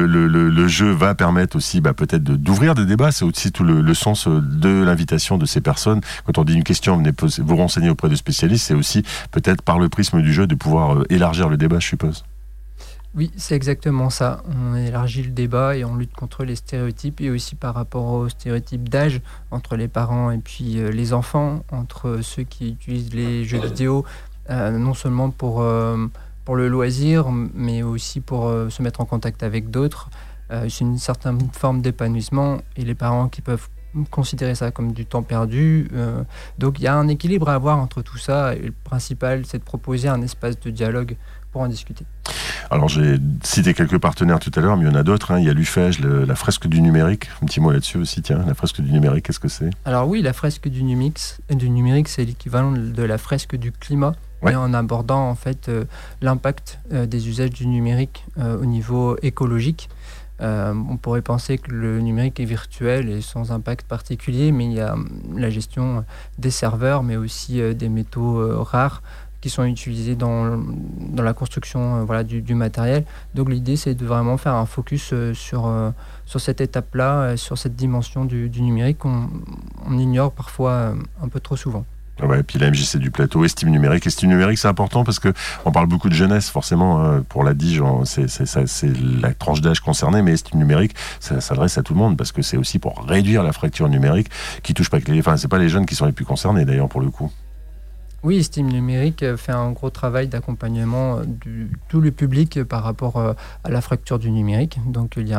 Le jeu va permettre aussi, peut-être d'ouvrir des débats. C'est aussi tout le sens de l'invitation de ces personnes. Quand on dit une question, venez vous renseigner auprès de spécialistes. C'est aussi peut-être par le prisme du jeu de pouvoir élargir le débat, je suppose. Oui, c'est exactement ça. On élargit le débat et on lutte contre les stéréotypes et aussi par rapport aux stéréotypes d'âge entre les parents et puis les enfants, entre ceux qui utilisent les jeux vidéo, non seulement pour le loisir, mais aussi pour se mettre en contact avec d'autres. C'est une certaine forme d'épanouissement et les parents qui peuvent considérer ça comme du temps perdu. Donc il y a un équilibre à avoir entre tout ça et le principal, c'est de proposer un espace de dialogue pour en discuter. Alors j'ai cité quelques partenaires tout à l'heure, mais il y en a d'autres. Il y a l'UFEJ, la fresque du numérique. Un petit mot là-dessus aussi, tiens. La fresque du numérique, qu'est-ce que c'est? Alors oui, la fresque du numérique, c'est l'équivalent de la fresque du climat. Ouais. Et en abordant en fait l'impact des usages du numérique au niveau écologique. On pourrait penser que le numérique est virtuel et sans impact particulier, mais il y a la gestion des serveurs, mais aussi des métaux rares qui sont utilisés dans la construction du matériel. Donc l'idée, c'est de vraiment faire un focus sur cette étape-là, sur cette dimension du numérique qu'on ignore parfois un peu trop souvent. Ouais, et puis la MJC du Plateau, Estime numérique. Estime numérique, c'est important parce que on parle beaucoup de jeunesse, forcément, pour la DIGE, c'est la tranche d'âge concernée, mais Estime numérique, ça s'adresse à tout le monde parce que c'est aussi pour réduire la fracture numérique qui touche pas que c'est pas les jeunes qui sont les plus concernés d'ailleurs pour le coup. Oui, Estime numérique fait un gros travail d'accompagnement de tout le public par rapport à la fracture du numérique. Donc il y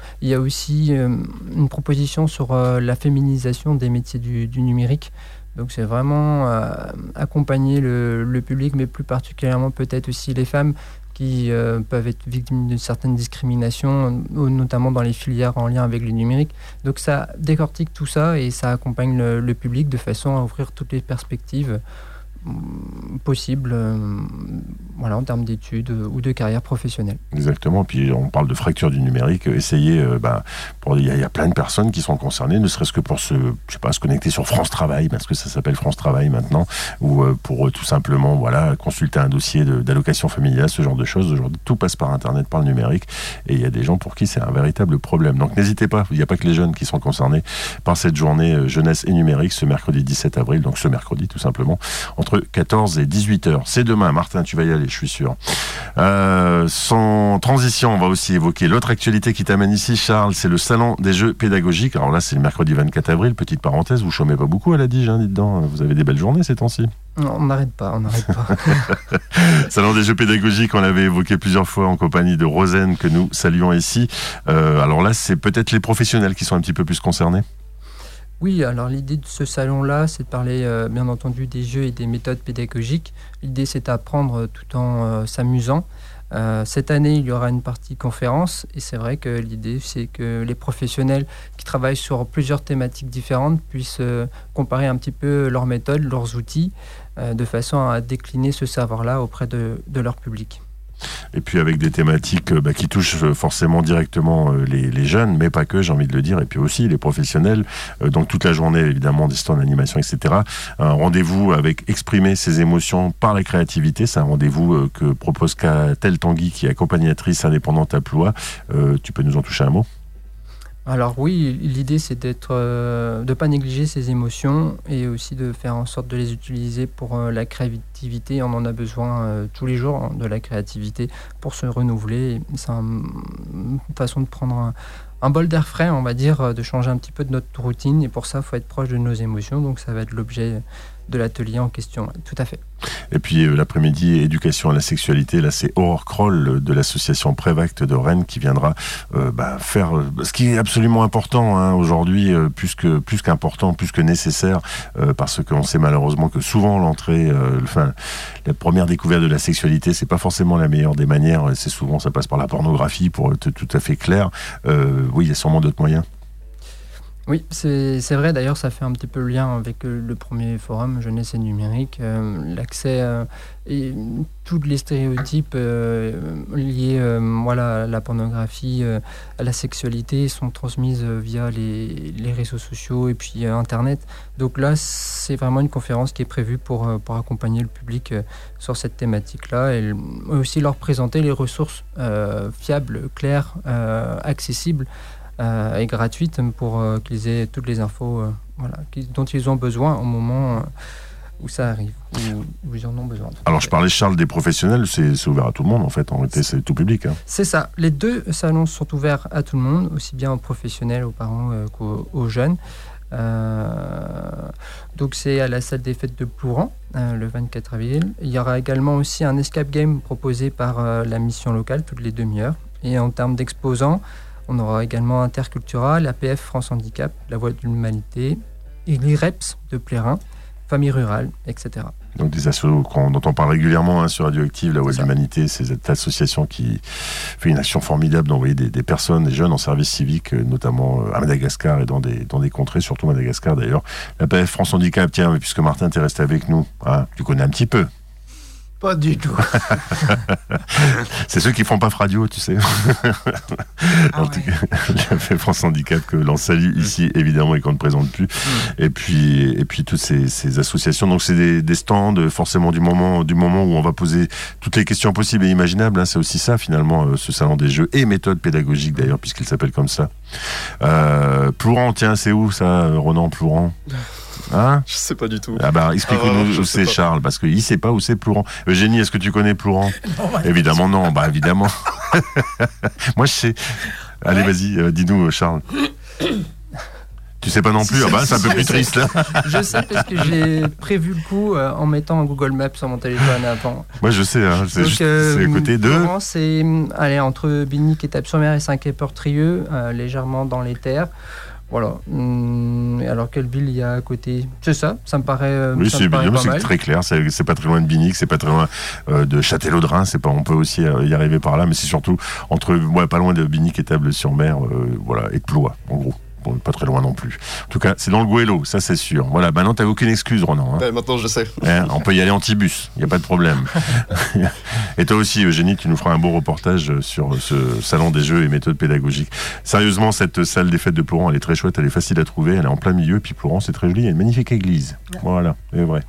a aussi une proposition sur la féminisation des métiers du numérique. Donc c'est vraiment accompagner le public, mais plus particulièrement peut-être aussi les femmes qui peuvent être victimes d'une certaine discrimination, notamment dans les filières en lien avec le numérique. Donc ça décortique tout ça et ça accompagne le public de façon à ouvrir toutes les perspectives possibles en termes d'études ou de carrière professionnelle. Exactement, puis on parle de fracture du numérique, il y a plein de personnes qui sont concernées, ne serait-ce que pour se connecter sur France Travail, parce que ça s'appelle France Travail maintenant, ou pour tout simplement consulter un dossier d'allocation familiale, ce genre de choses. Aujourd'hui, tout passe par Internet, par le numérique, et il y a des gens pour qui c'est un véritable problème. Donc n'hésitez pas, il n'y a pas que les jeunes qui sont concernés par cette journée jeunesse et numérique, ce mercredi 17 avril, donc ce mercredi tout simplement, entre 14 et 18h. C'est demain, Martin, tu vas y aller, je suis sûr. Sans transition, on va aussi évoquer l'autre actualité qui t'amène ici, Charles, c'est le salon des jeux pédagogiques. Alors là, c'est le mercredi 24 avril, petite parenthèse, vous chômez pas beaucoup à la DIGE, dites donc, vous avez des belles journées ces temps-ci. Non, on n'arrête pas. Salon des jeux pédagogiques, on l'avait évoqué plusieurs fois en compagnie de Rosen, que nous saluons ici. Alors là, c'est peut-être les professionnels qui sont un petit peu plus concernés. Oui, alors l'idée de ce salon-là, c'est de parler bien entendu des jeux et des méthodes pédagogiques. L'idée, c'est d'apprendre tout en s'amusant. Cette année, il y aura une partie conférence et c'est vrai que l'idée, c'est que les professionnels qui travaillent sur plusieurs thématiques différentes puissent comparer un petit peu leurs méthodes, leurs outils, de façon à décliner ce savoir-là auprès de leur public. Et puis avec des thématiques qui touchent forcément directement les jeunes, mais pas que, j'ai envie de le dire, et puis aussi les professionnels, donc toute la journée évidemment des stands d'animation, etc. Un rendez-vous avec exprimer ses émotions par la créativité, c'est un rendez-vous que propose Catel Tanguy, qui est accompagnatrice indépendante à Ploie. Tu peux nous en toucher un mot ? Alors oui, l'idée c'est de ne pas négliger ses émotions et aussi de faire en sorte de les utiliser pour la créativité. On en a besoin tous les jours, de la créativité pour se renouveler. C'est une façon de prendre un bol d'air frais, on va dire, de changer un petit peu de notre routine. Et pour ça, il faut être proche de nos émotions. Donc ça va être l'objet de l'atelier en question. Tout à fait. Et puis l'après-midi, éducation à la sexualité. Là, c'est Aurore Kroll de l'association Prévact de Rennes qui viendra faire ce qui est absolument important aujourd'hui, plus qu'important, plus que nécessaire, parce qu'on sait malheureusement que souvent l'entrée, la première découverte de la sexualité, c'est pas forcément la meilleure des manières. C'est souvent, ça passe par la pornographie, pour être tout à fait clair. Oui, il y a sûrement d'autres moyens. Oui, c'est vrai. D'ailleurs, ça fait un petit peu le lien avec le premier forum Jeunesse et numérique. L'accès et tous les stéréotypes liés à la pornographie, à la sexualité sont transmises via les réseaux sociaux et puis Internet. Donc là, c'est vraiment une conférence qui est prévue pour accompagner le public sur cette thématique-là et aussi leur présenter les ressources fiables, claires, accessibles et gratuite pour qu'ils aient toutes les infos dont ils ont besoin au moment où ça arrive, où ils en ont besoin. Alors je parlais, Charles, des professionnels, c'est ouvert à tout le monde en fait, en réalité c'est tout public. C'est ça, les 2 salons sont ouverts à tout le monde, aussi bien aux professionnels, aux parents qu'aux jeunes. Donc c'est à la salle des fêtes de Plouran, le 24 avril. Il y aura également aussi un escape game proposé par la mission locale toutes les demi-heures. Et en termes d'exposants, on aura également Intercultura, l'APF France Handicap, La Voix de l'Humanité, et l'IREPS de Plérin, Famille Rurale, etc. Donc des assos dont on parle régulièrement sur Radioactive, La Voix de l'Humanité, c'est cette association qui fait une action formidable d'envoyer des personnes, des jeunes en service civique, notamment à Madagascar et dans des contrées, surtout Madagascar d'ailleurs. L'APF France Handicap, tiens, mais puisque Martin, t'es resté avec nous, tu connais un petit peu. Pas du tout. C'est ceux qui font pas radio, tu sais. En tout cas, l'APF France Handicap que l'on salue ici, évidemment, et qu'on ne présente plus. Et puis toutes ces associations. Donc c'est des stands, forcément du moment où on va poser toutes les questions possibles et imaginables. C'est aussi ça, finalement, ce salon des jeux et méthodes pédagogiques, d'ailleurs, puisqu'il s'appelle comme ça. Plouran, tiens, c'est où ça, Ronan, Plouran? Je sais pas du tout. Explique-nous où c'est, Charles, parce qu'il sait pas où c'est Plouran. Eugénie, est-ce que tu connais Plouran? Évidemment non, évidemment. Moi je sais. Allez, vas-y, dis-nous, Charles. Tu sais pas non plus? C'est un peu plus triste là. Je sais parce que j'ai prévu le coup en mettant un Google Maps sur mon téléphone avant. Moi je sais, c'est juste c'est à côté de. Plouran, c'est entre Binic, Étape-sur-Mer et Saint-Quay-Portrieux, légèrement dans les terres. Voilà. Alors quelle ville il y a à côté? C'est ça me paraît. Oui, c'est bien, c'est très clair. C'est pas très loin de Binic, c'est pas très loin de Châtellerault. On peut aussi y arriver par là, mais c'est surtout pas loin de Binic et Table-sur-Mer, et de Ploie, en gros. Pas très loin non plus. En tout cas, c'est dans le Goëlo, ça c'est sûr. Voilà, maintenant t'as aucune excuse, Ronan. Maintenant je sais. On peut y aller en Tibus, il n'y a pas de problème. Et toi aussi, Eugénie, tu nous feras un beau reportage sur ce salon des jeux et méthodes pédagogiques. Sérieusement, cette salle des fêtes de Plouran, elle est très chouette, elle est facile à trouver, elle est en plein milieu, puis Plouran, c'est très joli, il y a une magnifique église. Voilà, c'est vrai.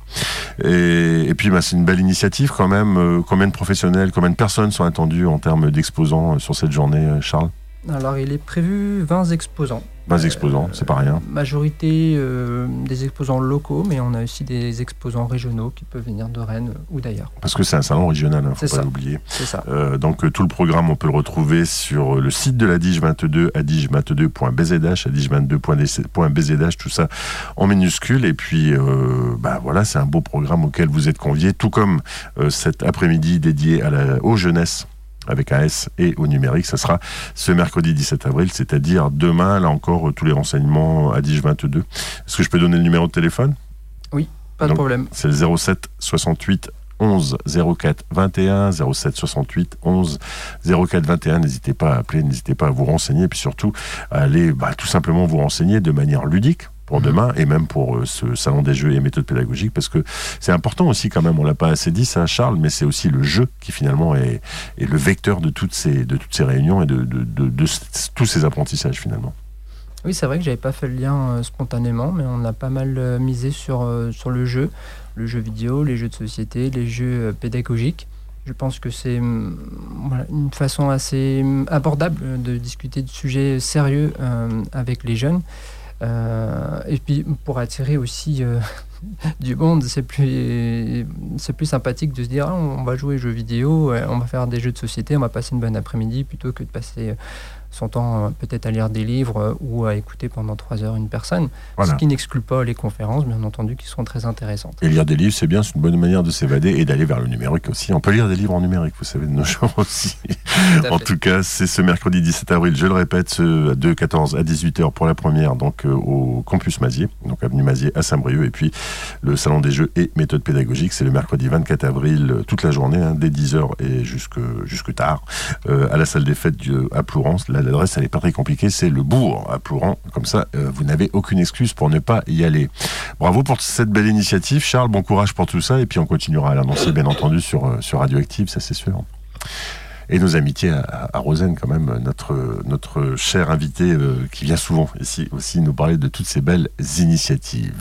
Et puis, c'est une belle initiative quand même. Combien de professionnels, combien de personnes sont attendues en termes d'exposants sur cette journée, Charles? Alors, il est prévu 20 exposants. 20 exposants, c'est pas rien. Majorité des exposants locaux, mais on a aussi des exposants régionaux qui peuvent venir de Rennes ou d'ailleurs. Parce que c'est un salon régional, faut pas l'oublier. C'est ça. Donc tout le programme, on peut le retrouver sur le site de la Dige 22, adige22.bzh, adige22.bzh, tout ça en minuscule. Et puis, c'est un beau programme auquel vous êtes conviés, tout comme cet après-midi dédié aux jeunesses, avec un S et au numérique, ça sera ce mercredi 17 avril, c'est-à-dire demain, là encore, tous les renseignements à Dige 22. Est-ce que je peux donner le numéro de téléphone? Oui, pas de problème. C'est le 07 68 11 04 21, 07 68 11 04 21. N'hésitez pas à appeler, n'hésitez pas à vous renseigner, et puis surtout, à aller tout simplement vous renseigner de manière ludique pour demain et même pour ce salon des jeux et méthodes pédagogiques, parce que c'est important aussi quand même, on l'a pas assez dit ça, Charles, mais c'est aussi le jeu qui finalement est le vecteur de toutes ces réunions et de tous ces apprentissages finalement. Oui, c'est vrai que j'avais pas fait le lien spontanément, mais on a pas mal misé sur le jeu vidéo, les jeux de société, les jeux pédagogiques. Je pense que c'est une façon assez abordable de discuter de sujets sérieux avec les jeunes. Et puis pour attirer aussi du monde, c'est plus sympathique de se dire on va jouer aux jeux vidéo, on va faire des jeux de société, on va passer une bonne après-midi plutôt que de passer son temps peut-être à lire des livres ou à écouter pendant 3 heures une personne. Voilà. Ce qui n'exclut pas les conférences, bien entendu, qui sont très intéressantes. Et lire des livres, c'est bien, c'est une bonne manière de s'évader et d'aller vers le numérique aussi. On peut lire des livres en numérique, vous savez, de nos jours aussi. En tout cas, c'est ce mercredi 17 avril, je le répète, de 14 à 18h pour la première, donc au Campus Mazier, donc avenue Mazier à Saint-Brieuc, et puis le Salon des Jeux et Méthodes Pédagogiques, c'est le mercredi 24 avril, toute la journée, dès 10h et jusque tard, à la salle des fêtes à Plouran. L'adresse, elle n'est pas très compliquée, c'est le Bourg à Plouran. Comme ça, vous n'avez aucune excuse pour ne pas y aller. Bravo pour cette belle initiative, Charles. Bon courage pour tout ça. Et puis, on continuera à l'annoncer, bien entendu, sur Radioactive, ça c'est sûr. Et nos amitiés à Rosen, quand même, notre cher invité qui vient souvent ici aussi nous parler de toutes ces belles initiatives.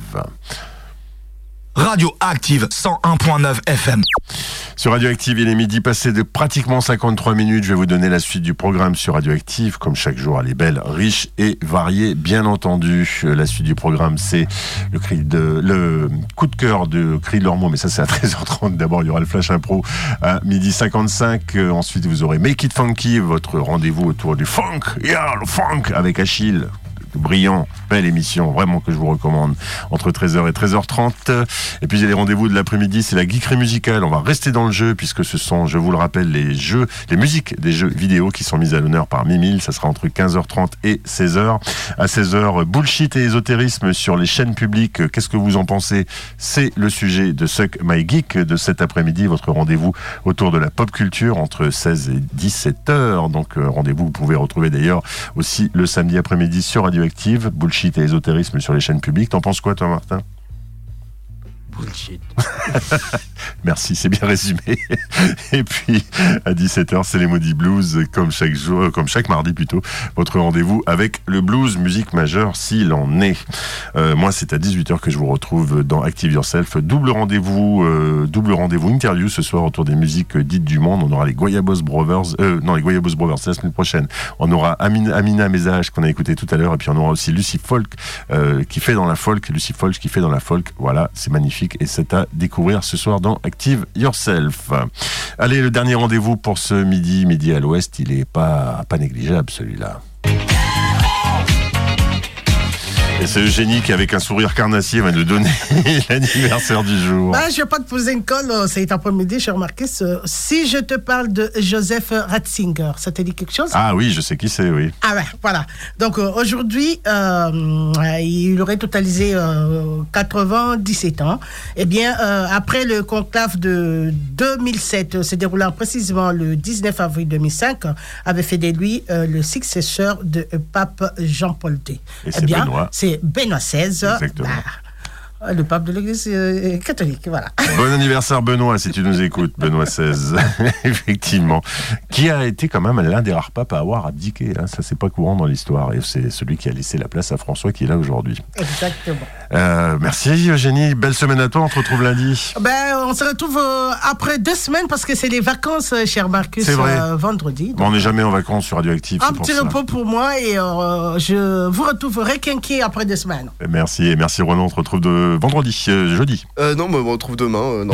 Radioactive 101.9 FM. Sur Radioactive, il est midi passé de pratiquement 53 minutes. Je vais vous donner la suite du programme sur Radioactive. Comme chaque jour, elle est belle, riche et variée, bien entendu. La suite du programme, c'est le coup de cœur de Cri de l'Ormeau. Mais ça, c'est à 13h30. D'abord, il y aura le Flash Impro à 12h55. Ensuite, vous aurez Make It Funky, votre rendez-vous autour du funk. Yeah, le funk avec Achille. Brillant, belle émission, vraiment que je vous recommande, entre 13h et 13h30. Et puis il y a les rendez-vous de l'après-midi, c'est la geekerie musicale. On va rester dans le jeu puisque ce sont, je vous le rappelle, les musiques des jeux vidéo qui sont mises à l'honneur par Mimile. Ça sera entre 15h30 et 16h. À 16h, bullshit et ésotérisme sur les chaînes publiques. Qu'est-ce que vous en pensez? C'est le sujet de Suck My Geek de cet après-midi, votre rendez-vous autour de la pop culture entre 16 et 17h. Donc rendez-vous, vous pouvez retrouver d'ailleurs aussi le samedi après-midi sur Radioactive, bullshit et ésotérisme sur les chaînes publiques. T'en penses quoi, toi, Martin? Bullshit. Merci, c'est bien résumé. Et puis, à 17h, c'est les Maudits Blues, comme chaque mardi plutôt, votre rendez-vous avec le blues, musique majeure, s'il en est. Moi, c'est à 18h que je vous retrouve dans Active Yourself. Double rendez-vous interview ce soir autour des musiques dites du monde. On aura les Guayabos Brothers, c'est la semaine prochaine. On aura Amina Mezage, qu'on a écouté tout à l'heure, et puis on aura aussi Lucy Folk, qui fait dans la folk. Voilà, c'est magnifique. Et c'est à découvrir ce soir dans Active Yourself. Allez, le dernier rendez-vous pour ce midi à l'Ouest, il est pas négligeable celui-là. Et c'est Eugénie qui, avec un sourire carnassier, va nous donner l'anniversaire du jour. Je ne vais pas te poser une colle, cet après-midi, j'ai remarqué. Si je te parle de Joseph Ratzinger, ça te dit quelque chose? Ah oui, je sais qui c'est, oui. Ah ouais, voilà. Donc aujourd'hui, il aurait totalisé 97 ans. Eh bien, après le conclave de 2007, se déroulant précisément le 19 avril 2005, avait fait de lui le successeur de pape Jean-Paul II. Et c'est Benoît. C'est Benoît XVI. Exactement. Le pape de l'Église catholique, voilà. Bon anniversaire Benoît, si tu nous écoutes, Benoît XVI, effectivement, qui a été quand même l'un des rares papes à avoir abdiqué, hein. Ça c'est pas courant dans l'histoire, et c'est celui qui a laissé la place à François qui est là aujourd'hui. Exactement. Merci Eugénie, belle semaine à toi, on te retrouve lundi. On se retrouve après 2 semaines parce que c'est les vacances, cher Marcus, c'est vrai. Vendredi. On n'est jamais en vacances sur Radioactive. Un petit repos pour moi et je vous retrouve requinqué après 2 semaines. Merci Roland, on te retrouve jeudi. Non, on retrouve demain.